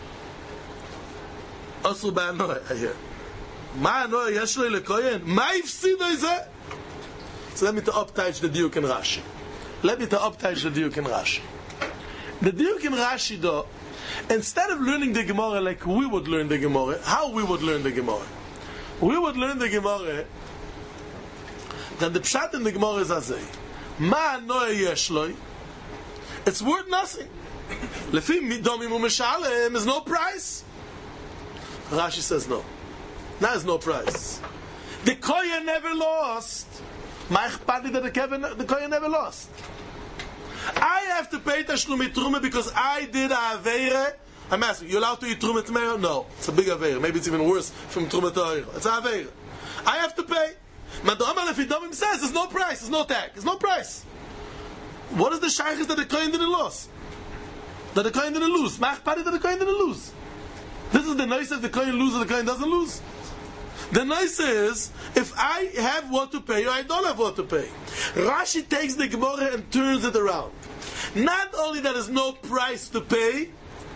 יוסו בהנועה, I hear. מה הנועה יש לו לכהן? מה הפסידו זה? So let me to uptight the diuk in Rashi. Let me to uptight the diuk in Rashi. The diuk in Rashi though, instead of learning the Gemara like we would learn the Gemara, how we would learn the Gemara? We would learn the Gemara that the pshat in the Gemara is azay. מה הנועה יש לו? It's worth nothing. לפי דומים ומשלם is no price. Rashi says no. Now there's no price. The Kohen never lost. My chpadi that the Kohen, the Kohen never lost. I have to pay tashlumi truma because I did a aveire. I'm asking, you allowed to eat truma tomorrow? No, it's a big aveire. Maybe it's even worse from truma toira. It's a aveire. I have to pay. Madama lefidamim says there's no price, there's no tag, there's no price. What is the shaykhis that the Kohen didn't lose? That the Kohen didn't lose. My chpadi that the Kohen didn't lose. This is the nice if the Kohen loses, the Kohen doesn't lose. The nice is, if I have what to pay or I don't have what to pay. Rashi takes the Gemara and turns it around. Not only that there's no price to pay,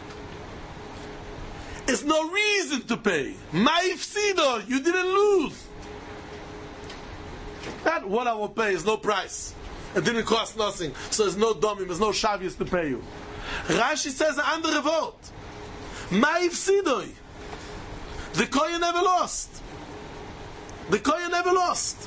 there's no reason to pay. Ma'ifsido, you didn't lose. Not what I will pay, is no price. It didn't cost nothing, so there's no domim, there's no shavius to pay you. Rashi says the andere word. Ma'ifsido. The Kohen never lost. The Kohen never lost.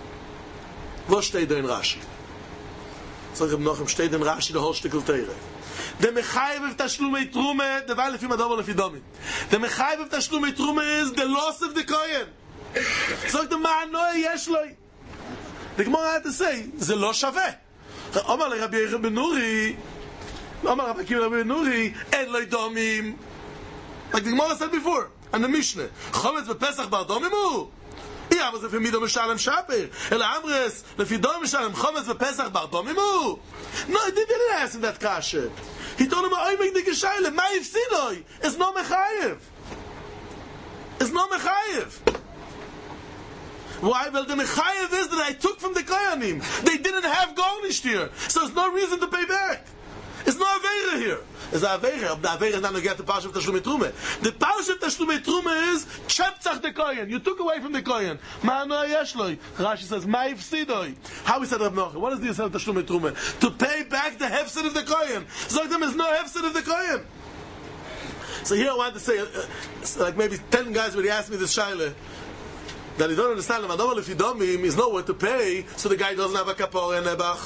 Was steht da in Rashi? So ich habe noch im steht in Rashi der Holstückel Teire. The mechayev of tashlumei truma, the vay lefi madam lefi domi. The mechayev of tashlumei truma is the loss of the kohen. So the ma'anoy yeshloi. The Gemara had to say, ze lo shaveh. Omar le Rabbi Yehuda ben Nuri, Omar Rabbi Akiva ben Nuri, en lo domim. Like the Gemara said before, and the Mishnah, chometz bepesach bar domim hu. Yeah, but if you mido mishalem shaper, el amres lefi dom mishalem chometz bepesach bar domim hu. No, he didn't ask him that kasha. He told him, "Oy meg de geshayle, ma yifsidoi." It's no mechayev. It's no mechayev. Why? Well, the mechayev is that I took from the koyanim. They didn't have garnished here, so there's no reason to pay back. It's no aveira here. It's a aveira. The aveira is not going to get the parsha of tashlumei truma. The parsha of tashlumei truma is cheptzach the koyan. You took away from the koyan. Ma'ano yeshloi. Rashi says ma'if sidoi. How we said Rav Nocha? What is the yisrael of tashlumei truma? To pay back the hefset of the koyan. So there is no hefset of the koyan. So here I want to say, uh, like maybe ten guys when he asked me this shaila, that he don't understand the madam if you don't mean is nowhere to pay, so the guy doesn't have a kapor and a bach.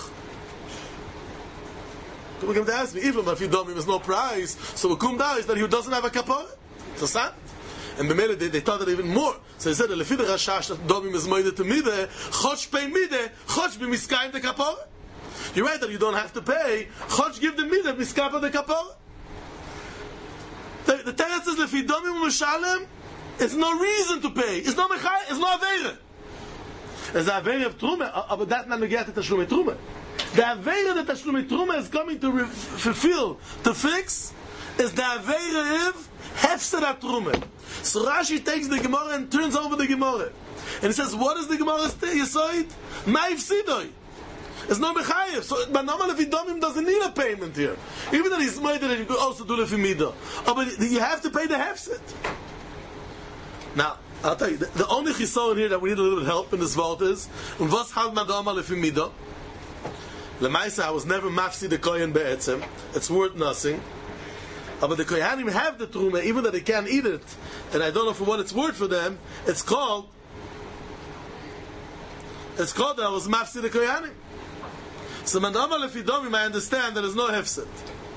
People came to ask me, even if you don't mean there's no price, so we come down is that he doesn't have a kapor. So sad. And the they, they thought that even more. So he said, the lefid rashash that domim is moide to mide, choch pay mide, choch be miskayim the kapor. You're right that you don't have to pay, choch give the mide, miskapa the kapor. The, the teretz is lefid domim u'mishalem, it's no reason to pay. It's no mechay. It's no aveira. There's an aveira of truma, but that's not negate the tashlumei truma. The aveira that tashlumei truma is coming to re- fulfill, to fix, is the aveira of hefsed truma. So Rashi takes the Gemara and turns over the Gemara, and he says, "What is the Gemara's yisoid? Ma'if sidoi." It's no mechayev. So, but normal lefi domim doesn't need a payment here. Even though he's made that you could also do lefi midah. Oh, but you have to pay the hefsed. Now, I'll tell you, the, the only chisaron here that we need a little bit of help in this vault is, and was had madama lefi midah. Lemaisa, I was never mafsi the kohen be'etzem. It's worth nothing. But the kohanim have the truma, even though they can't eat it, and I don't know for what it's worth for them. It's called, it's called that I was mafsi the kohanim. So madama lefi domim, I understand there is no hefset.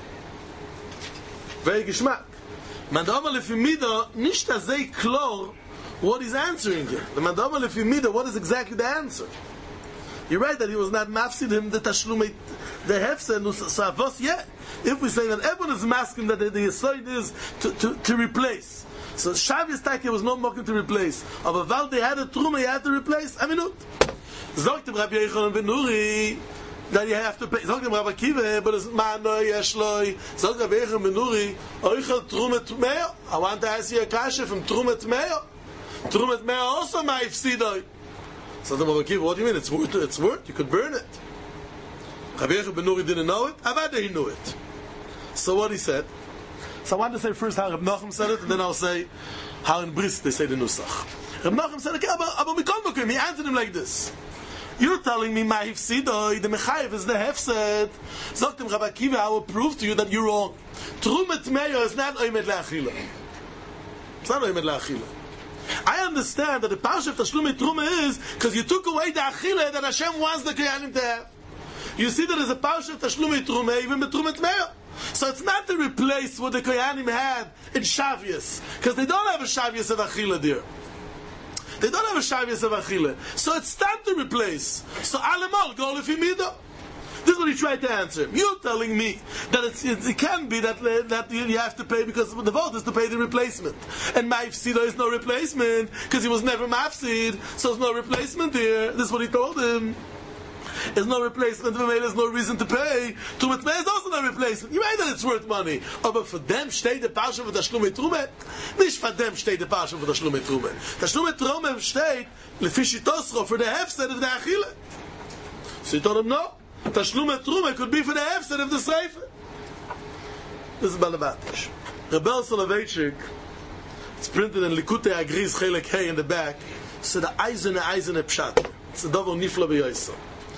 Very geschmack. Madama lefi midah, nicht azay klor what he's answering here. The madama lefi midah, what is exactly the answer? You're right that he was not mafsid him the tashlumei, the hefset, so avos, yeah. If we say that everyone is masking that the, the yisoid is to, to, to replace. So Shavius Taki was not mocking to replace. Aber weil they had a truma, you had to replace. I mean, not. Zogt dem Rabbi Yehuda ben Nuri that you have to pay. Zogt dem Rabbi Akiva, but it's ma'ano yeshloi. Zogt Rabbi Yehuda ben Nuri, oichel truma tmeo. I want to ask you a kasha from truma tmeo. Truma tmeo also ma'if sidoi. So the Rabbi Akiva, what do you mean? It's worth it. It's worth. You could burn it. Rabbi Yehuda ben Nuri didn't know it. Avada he knew it. So what he said. So I want to say first how Reb Nachum said it, and then I'll say how in Bris they say the Nusach. Reb Nachum said, okay, but Abba Mikol Mokim, he answered him like this. You're telling me, Ma'if Sidoi, the Mechayev is the Hefset. Sagt him, Rabbi Akiva, I will prove to you that you're wrong. Trumet Meyo is not Oimed Le'achila. It's not Oimed Le'achila. I understand that the Parsha of Tashlumei Truma is because you took away the Achila that Hashem wants the Kohanim to have. You see that there's a Parsha of Tashlumei Truma, even with Trumet Meyo. So it's not to replace what the Kohanim had in Shavius, because they don't have a Shavius of Achila there. They don't have a Shavius of Achila. So it's not to replace. So Alamol, go lefi midah. This is what he tried to answer. You're telling me that it's, it, it can be that uh, that you, you have to pay because the vote is to pay the replacement. And Ma'ifsido is no replacement, because he was never Ma'ifsid, so there's no replacement here. This is what he told him. There's no replacement, there's no reason to pay. Trumat Me'ah is also no replacement. You mean that it's worth money. Oh, but for them, steht the Parsha for Tashlumei Truma. Nicht for them, steht the Parsha for Tashlumei Truma. Tashlumei Truma steht, lefi shitosro, for the hefset of the Achille. So he told him, no. Tashlumei Truma could be for the hefset of the Seifer. This is Balabatish. Rebel Soloveitchik, it's printed in Likutei Agriz Chelek Hey in the back, so the Eisene Eisene Pshat. It's a double Nifla B'Yoyso.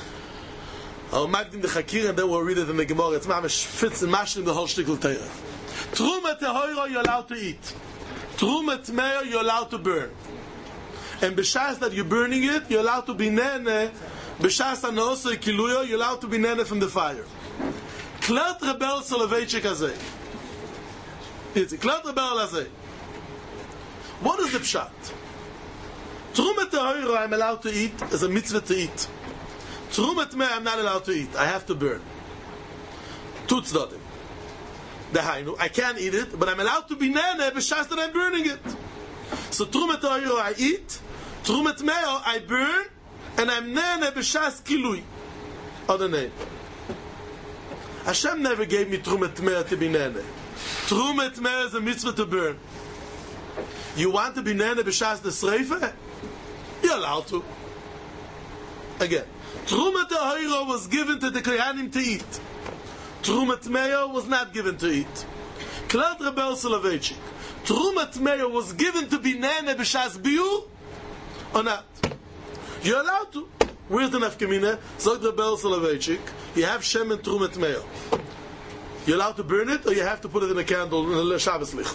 I'll make them the Chakir and then we'll read it in the Gemara. It's mamish fits and mashlim the whole shtickle Torah. Truma tehoiro you're allowed to eat. Truma tmeo you're allowed to burn. And b'shas that you're burning it, you're allowed to be nene. B'shas anoso kiluyo, you're allowed to be nene from the fire. Klärt Rebel Soloveitchik Azeh. It's Klärt Rebel Azeh. What is the pshat? Trumet Tehoiro I'm allowed to eat is a mitzvah to eat. Trumet Meh I'm not allowed to eat. I have to burn. Two tzdodim. Dehainu, I can't eat it, but I'm allowed to be nene b'shas that I'm burning it. So Trumet Tehoiro I eat, Trumet Meh I burn, and I'm nene b'shas kilui. Other name. Hashem never gave me Trumet Meh to be nene. Trumet Meh is a mitzvah to burn. You want to be nene b'shas the sreifa? You're allowed to. Again, Trumat Tehoiro was given to the Kohanim to eat. Trumat Meh was not given to eat. Klat Rebel Soloveitchik. Trumat Meh was given to be nene b'shas biur or not? You're allowed to. Where's the nafkamina? Zog Rebel Soloveitchik. You have Shem and Trumat Meh. You're allowed to burn it, or you have to put it in a candle in a Shabbos licht.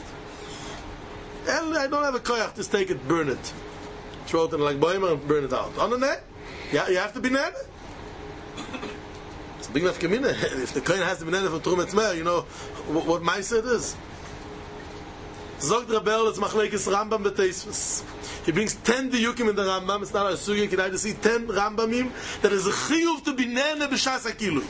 And I don't have a koyach to take it, burn it. Throw it in like boimer and burn it out. On the net? Yeah, you have to be nene. It's a big enough kamina. If the kohen has to be nene for Trumat Meh, you know what, what Maisa it is. Zogt Rebel, it's machlekes Rambam b'teisvus. He brings ten diyukim in the Rambam. It's not a sugi. Can I just see ten Rambamim? That is a chiyuv to be nene b'shas hakilui.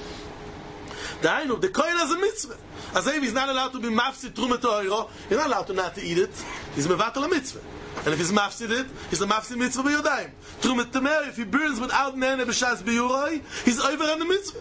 The the kohen has a mitzvah. As if he's not allowed to be mafsid Trumat Tehoiro, he's not allowed to not to eat it. He's mevatel a mitzvah. And if he's mafsid it, he's a mafsid mitzvah b'yodayim. Trumat Tehoiro, if he burns without nene b'shas b'yuroi, he's over on the mitzvah.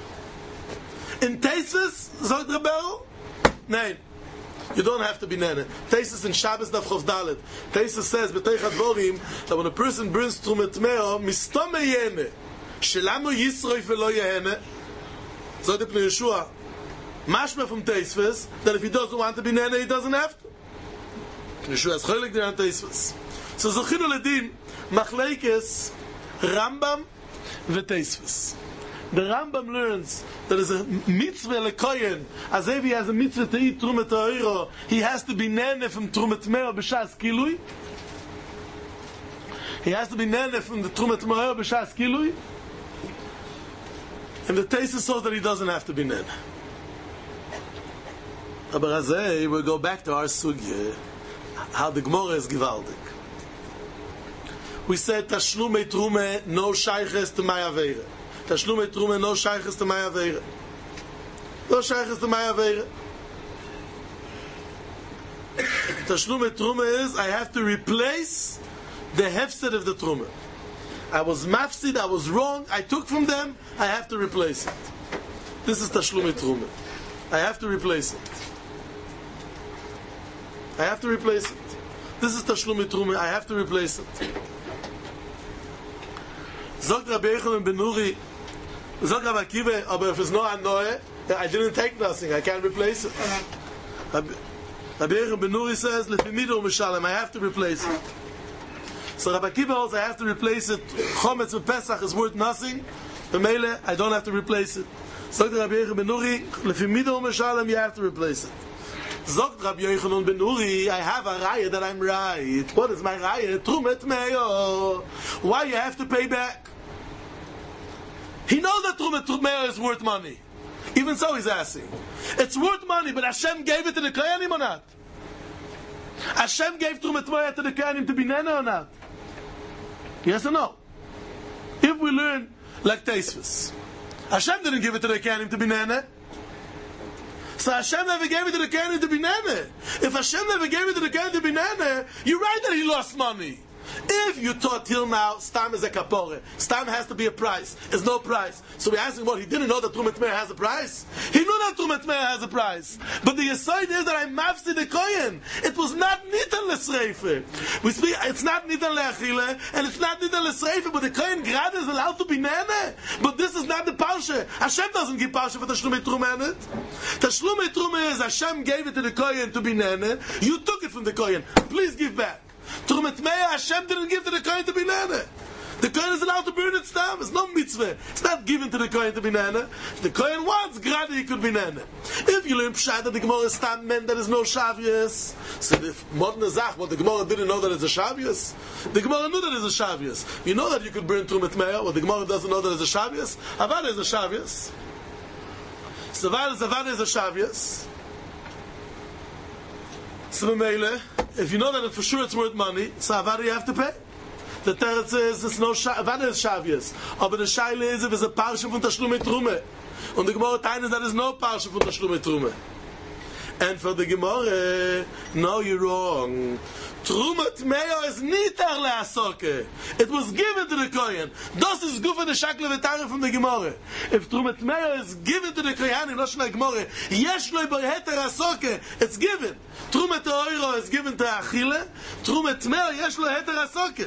In Teisvus, Zog Rebel, nein. You don't have to be nene. Teisvus in Shabbos Daf Chof Dalet. Teisvus says, B'teich HaDvorim, that when a person burns Trumat Tehoiro, mistome yene, shelamo yisroi v'lo yehene, Zog the Pnei Yeshua, mashma from Teisvus, that if he doesn't want to be nene, he doesn't have to. Pnei Yeshua has cholik din on Teisvus. So Zochinu Ledin, Machlekes, Rambam, v'Teisvus. The Rambam learns that there's a mitzvah lekoyen, as if he has a mitzvah to eat Trumat Tehoiro, he has to be nene from Trumat Meh b'shas kilui. He has to be nene from the Trumat Meh b'shas kilui. And the Teisvus says that he doesn't have to be nene. But Azay, we'll go back to our sugya, how the Gemara is givaldik. We said Tashlumei Trume no shayches to my avera. Tashlumei Trume no shayches to my avera. No shayches to my avera. Tashlumei Trume is I have to replace the hefset of the Trume. I was mafsid, I was wrong, I took from them, I have to replace it. This is Tashlumei Trume. I have to replace it. I have to replace it. This is Tashlumei Trume. I have to replace it. Zogt Rabbi Yochanan ben Nuri, Zogt Rabbi Akiva, aber if it's not a noe, I didn't take nothing. I can't replace it. Rabbi Yochanan ben Nuri says, Lefimido Mishalem, I have to replace it. So Rabbi Akiva holds, I have to replace it. Chometz with Pesach is worth nothing. B'meile, I don't have to replace it. Zogt Rabbi Yochanan ben Nuri, Lefimido Mishalem, you have to replace it. Zogt Rabbi Yochanan ben Nuri, I have a raya that I'm right. What is my raya? Trumat Meh. Why you have to pay back? He knows that Trumat Meh is worth money. Even so, he's asking. It's worth money, but Hashem gave it to the Kohanim or not? Hashem gave Trumat Meh to the Kohanim to be nene or not? Yes or no? If we learn like Teisvus, Hashem didn't give it to the Kohanim to be nene. So Hashem never gave it to the Kohanim to be nene. If Hashem never gave it to the Kohanim to be nene, you're right that he lost money. If you taught till now, Stam is a kapore. Stam has to be a price. There's no price. So we're asking what? He didn't know that Trumat Meh has a price? He knew that Trumat Meh has a price. But the aside is that I mafsid the Kohen. It was not nitan l'sreife. We speak, it's not nitan le'achile, and it's not nitan l'sreife, but the Kohen grad is allowed to be nene. But this is not the parsha. Hashem doesn't give parsha for Tashlumei Truma in it. Tashlumei Truma is Hashem gave it to the Kohen to be nene. You took it from the Kohen. Please give back. Trumat Meh, Hashem didn't give to the Kohen to be nene. The Kohen is allowed to burn it stam. It's no mitzvah. It's not given to the Kohen to be nene. If the Kohen wants, grad he could be nene. If you learn pshat that the Gemara is stam meant there is no shavius, so if modern zach, what the Gemara didn't know that it's a shavius, the Gemara knew that it's a shavius. You know that you could burn Trumat Meh, what the Gemara doesn't know that it's a shavius. Avad is a shavius. So while the Zavada is a Shavios, so Mele, if you know that for sure it's worth money, so Zavada you have to pay. The Teretz is, it's no Zavada is Shavios. But the Shaila is if it's a Parsha von Tashlumei Trume. Und the Gemara Tain is that is no Parsha von Tashlumei Trume. And for the Gemara, no, you're wrong. Trumat Meyo is nitar le'asoke. It was given to the Kohen. Das is good for the Shakle V'Tare from the Gemara. If Trumat Meyo is given to the Kohen, in Lashon Gemara, yesh lo b'heter asoke, it's given. Trumat Oiro is given to Achille. Trumat Meyo yesh lo heter asoke.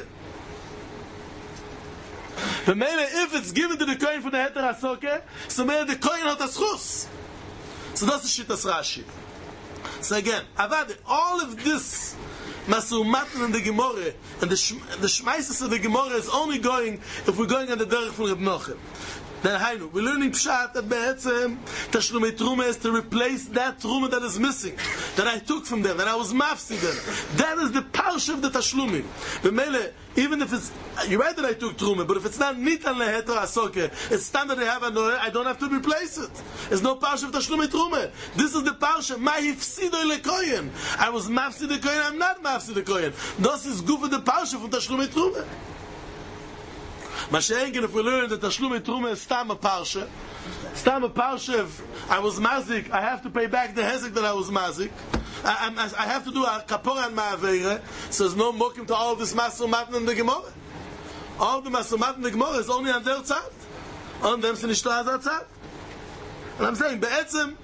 The Mele, if it's given to the Kohen for the heter asoke, so Mele the Kohen hat aschus. So that's the Shittas Rashi. So again, Avad, all of this Masumaten in the Gemara and the sh- the Shmeises of the Gemara is only going if we're going on the derech from Reb Nochem. Then Hainu, we're learning Pshat that Be'etzem Tashlumei Truma is to replace that Truma that is missing, that I took from them, that I was mafsi them. That is the Parsha of the Tashlumim. B'mele, even if it's, you're right that I took Truma, but if it's not Nitan Leheter Asoke, it's standard I have a Noah, I don't have to replace it. There's no Parsha of Tashlumei Truma. This is the Parsha, Ma Hifsidoi LeKoyen. I was mafsi the Koyen, I'm not mafsi the Koyen. This is good for the Parsha from Tashlumei Truma. Mashengen, if we learn that Tashlumei Truma is Stam a Parsha, Stam a Parsha, if I was mazik, I have to pay back the hezek that I was mazik. I, I, I have to do a kapora and ma'avere, so there's no mokim to all of this Masur Matan in the Gemara. All of the Masur Matan in the Gemara is only on their tzad. On them, so nishto hazar tzad. And I'm saying, be'etzem,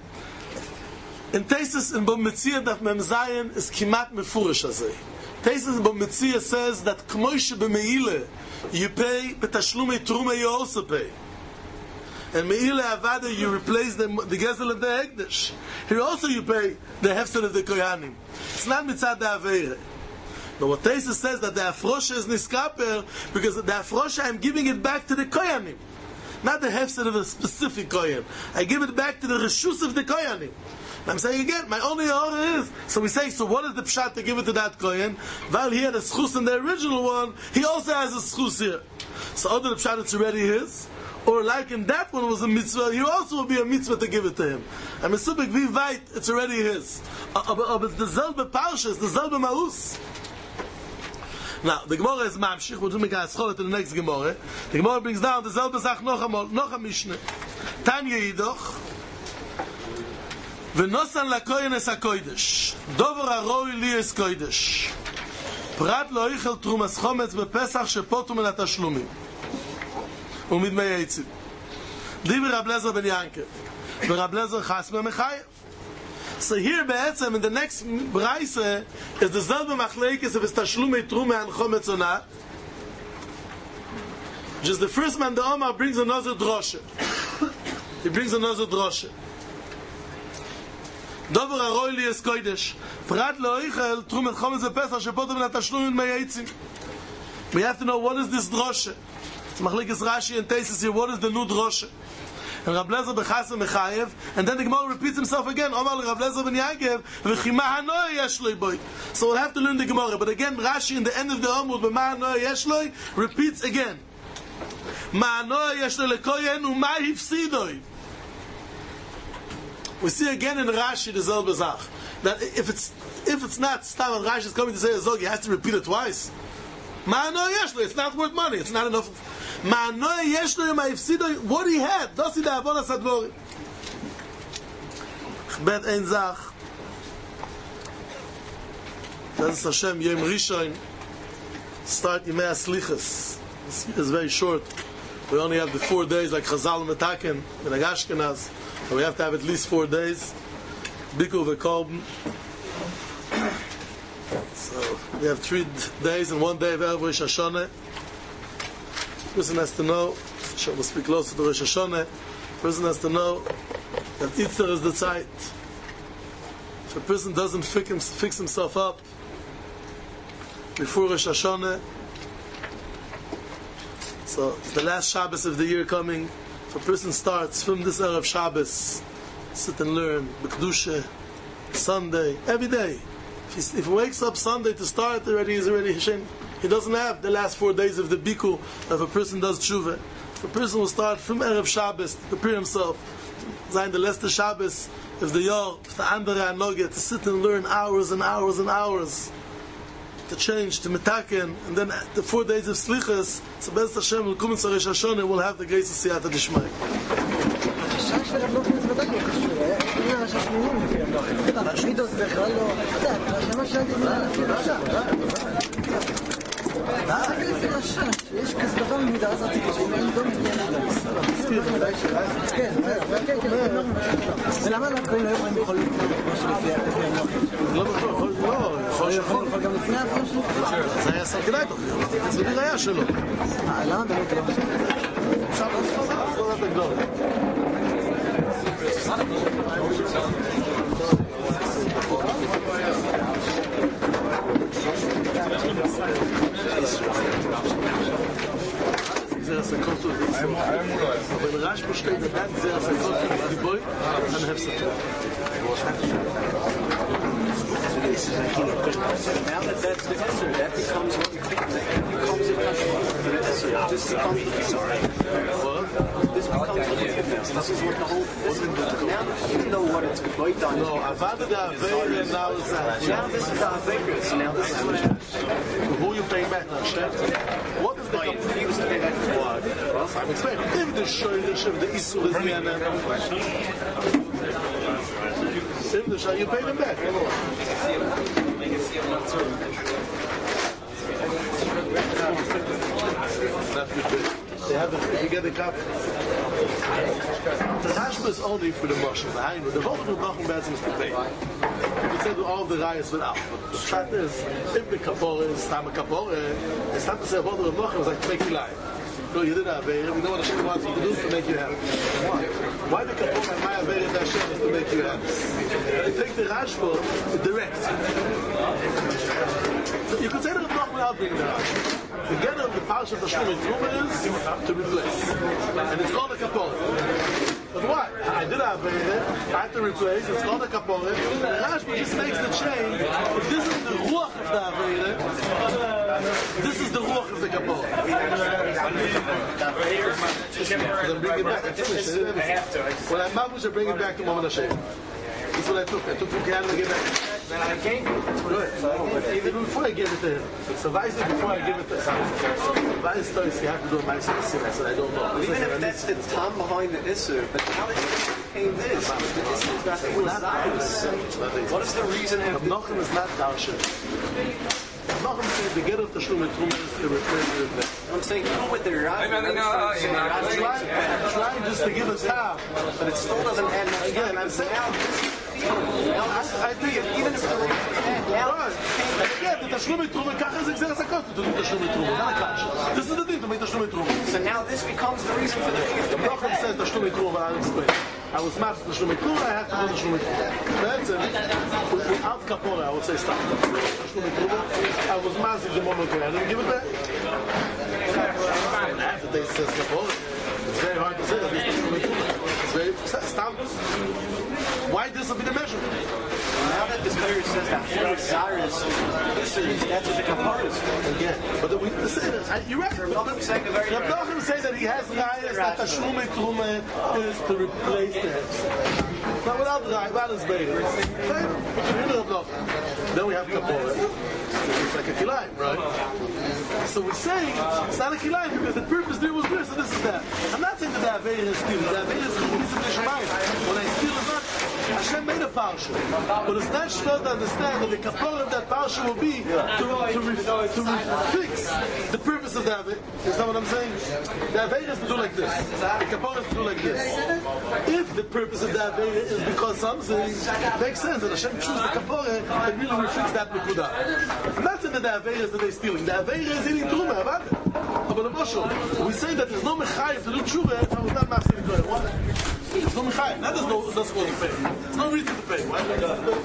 in Tesis in Bom Metzia, that Mem Zayin is kimat mefurish azay. Tesis in Bom Metzia says that k'moishe b'meile, you pay, but Tashlumei Truma you also pay. And Me'ile Avada you replace the, the Gezel of the Hekdesh. Here also you pay the Hefset of the Koyanim. It's not Mitzad the Aveire. But what Tesis says that the Afrosha is Niskaper, because the Afrosha I'm giving it back to the Koyanim. Not the Hefset of a specific Koyan. I give it back to the Reshus of the Koyanim. I'm saying again, my only order is, so we say, so what is the pshat to give it to that Kohen? While he had a schus in the original one, he also has a schus here. So other the pshat it's already his, or like in that one was a mitzvah, here also will be a mitzvah to give it to him. I'm assuming vi vayt, it's already his. But it's the zelbe parsha, it's the zelbe maus. Now, the Gemara is mamshich, we'll do make a scholar to the next Gemara. The Gemara brings down the zelbe zach noch amol, noch a mishnah. Tanya yidoch, ונוסן לקוין אס הקוידש דובר הרוי לי אס קוידש פרט לא איכל תרומס חומץ בפסח שפוטו מן התשלומים ומדמי יצים דיבר רב לזר בן ינקב ורב לזר חס במחייב. So here בעצם in the next braise is the selbe machlekes if it's tashlumei truma and chometz or not. Just the first man the Omar brings another droshe. He brings another droshe. Dover aroi li es kodesh. Prat lo ichel trumet chometz bepesach shepotem מן התשלומים מייצים. We have to know what is this droshe. It's machlekes Rashi and Tesis here. What is the new droshe? And Rab Lezer b'chasem mechayev, and then the Gemara repeats himself again. Omar Rab Lezer ben Yaakov v'chima hanoy yesh loy boy. So we'll have to learn the Gemara. But again, Rashi in the end of the Amud b'ma hanoy yesh loy repeats again. Ma hanoy yesh loy lekoyen u'ma hifsidoi. We see again in Rashi the Zelbe Zach that if it's if it's not Stam and Rashi is coming to say a Zog, he has to repeat it twice. Ma'ano yeshlo, it's not worth money. It's not enough. Ma'ano yeshlo ma'ifsido. What he had, dosi da avonas advorim. Bet ein Zach. That's Hashem Yom Rishon. Start Yimei Aslichas. It's very short. We only have the four days like Chazal Metaken and Agashkenaz. So we have to have at least four days. Bikul v'kolben. So we have three days and one day of Erev Rosh Hashanah. Person has to know. Shall we speak closer to Rosh Hashanah? Person has to know that Itzer is the Zeit. If a person doesn't fix, him, fix himself up before Rosh Hashanah, so it's the last Shabbos of the year coming. If a person starts from this Erev Shabbos, sit and learn, B'Kedusha, Sunday, every day. If he, if he wakes up Sunday to start already, he's already Hashem. He doesn't have the last four days of the Biku if a person does Tshuva. If a person will start from Erev Shabbos to prepare himself, sein der letzte Shabbos, if the Jahr, if the andere Anoge, to sit and learn hours and hours and hours, to change, to metaken, and then the four days of Slichas, so Bez Hashem will come in Rosh Hashanah, will have the grace of Siyata Dishmai. החשש של הבלוכים זה ודאי לא קשור, אין הרשש מינים לפי הבלוכים. מידות בכלל לא, אתה יודע, השמה שאלתי מה, זה רשש, יש כזה דבר מידה, אז רציתי שאין לא מגיע כן, כן, כן, ולמה להקרים לא יכולים בכל משהו לפי המלוכים? לא בכל, לא, יכול יכול גם לפני הפרש? זה היה סרקנאי תוך יום, זה נראה שלו. למה באמת לא חושב? אפשר לעשות את הגדול. Zera Sakotu aber Rasch besteht der Dank Zera Sakotu die Boy an Hefsat Now that that's the answer, that becomes what you think. That becomes a question. This becomes sorry. This becomes forgiveness. This is what the whole. This is now you know what it's going on. No, Avada da Aveira now is that. Now this is the Aveira. So now this is what. Who you paying back now, Chef? What is the Oh, you used to pay back to what? I'm explaining. If the Shoylish, if the Isur is the Anna, if the Shoylish, you pay them back. They have it, you get the cup. The Rashba is only for the Moshe. The Hainu, the Volk will not bad things to pay. You say do all the rayas without. But the fact is, if the Kapore is Tam Kapore, it's not to say Volk will not like to make you lie. No, you didn't have it. We know what Hashem wants you to do to make you happy. Why? Why the Kapore and my Avera Hashem is to make you happy? You take the Rashba direct. So you could say that it's not without being the Rashba. The getter of the Parsha of the Shlomo Truma is to replace. And it's called a Kapore. But why? I did have it, I have to replace, it's called a Kapore. And Rashba just makes the change. If this is the Ruach of the Avera, this is the Ruach of the Kapore. Then bring it back. I finished it. When I'm Mabush, I bring it back to Mama Hashem. That's what I took. I took two cans and I gave it. Then I gave it. Good. Even before I gave it to him. So Weiss it before I give it to him. Weiss says you have to do a nice thing. I said, I don't know. Even if that's the Tom behind the Isser, but how did it became this? The Isser is not the Isser. What is the reason? Nochem is not Darshan. Nochem says the getter of the Shlomo Truma is to replace it. I'm saying, you know what they're right. Trying just to give us half. But it still doesn't add much. Again, I'm saying, I think even if the again, the Tashlume Truma, Kacha is Xeras HaKotu to do Tashlume Truma, not a Kash. This is the thing to make Tashlume Truma. So now this becomes the reason for the thing The Nochem says Tashlume Truma, but I'll explain. I was master Tashlume Truma, I have to do Tashlume Truma. That's it. Without Kapora, I would say stop. Tashlume Truma, I was master the moment I didn't give it back. After they says Kapora, it's very hard to say that it's Tashlume Truma. It's very stop. Why this will be the measurement? Now that this Torah says that four desires, that's what the kapara is for. Again, but we say that you're right. Rabbanim saying the very. Rabbanim say that he has rayas that Tashlume Truma is to replace the heads. Now without rayas, that is better. Then we have kapora. It's like a kilayim, right? So we're saying it's not a kilayim because the purpose there was this and this is that. I'm not saying that the Avera is stealing. The Avera is stealing. When I steal is not. Hashem made a parsha, but it's not supposed to understand that the kapara of that parsha will be to, to, re, to re, fix the purpose of the Avera. Is that what I'm saying? The Avera is to do like this. The kapara is to do like this. If the purpose of the Avera is because something makes sense that Hashem chooses the kapara and really will fix that nekuda. I'm not saying that the Avera is that they're stealing. The Avera is eating truma. About it. But the we say that there's no mechayiv to do tshuva if I was not master the Torah. Why? There's no mechayiv. That is no. That's what we pay. There's no reason to pay. Why?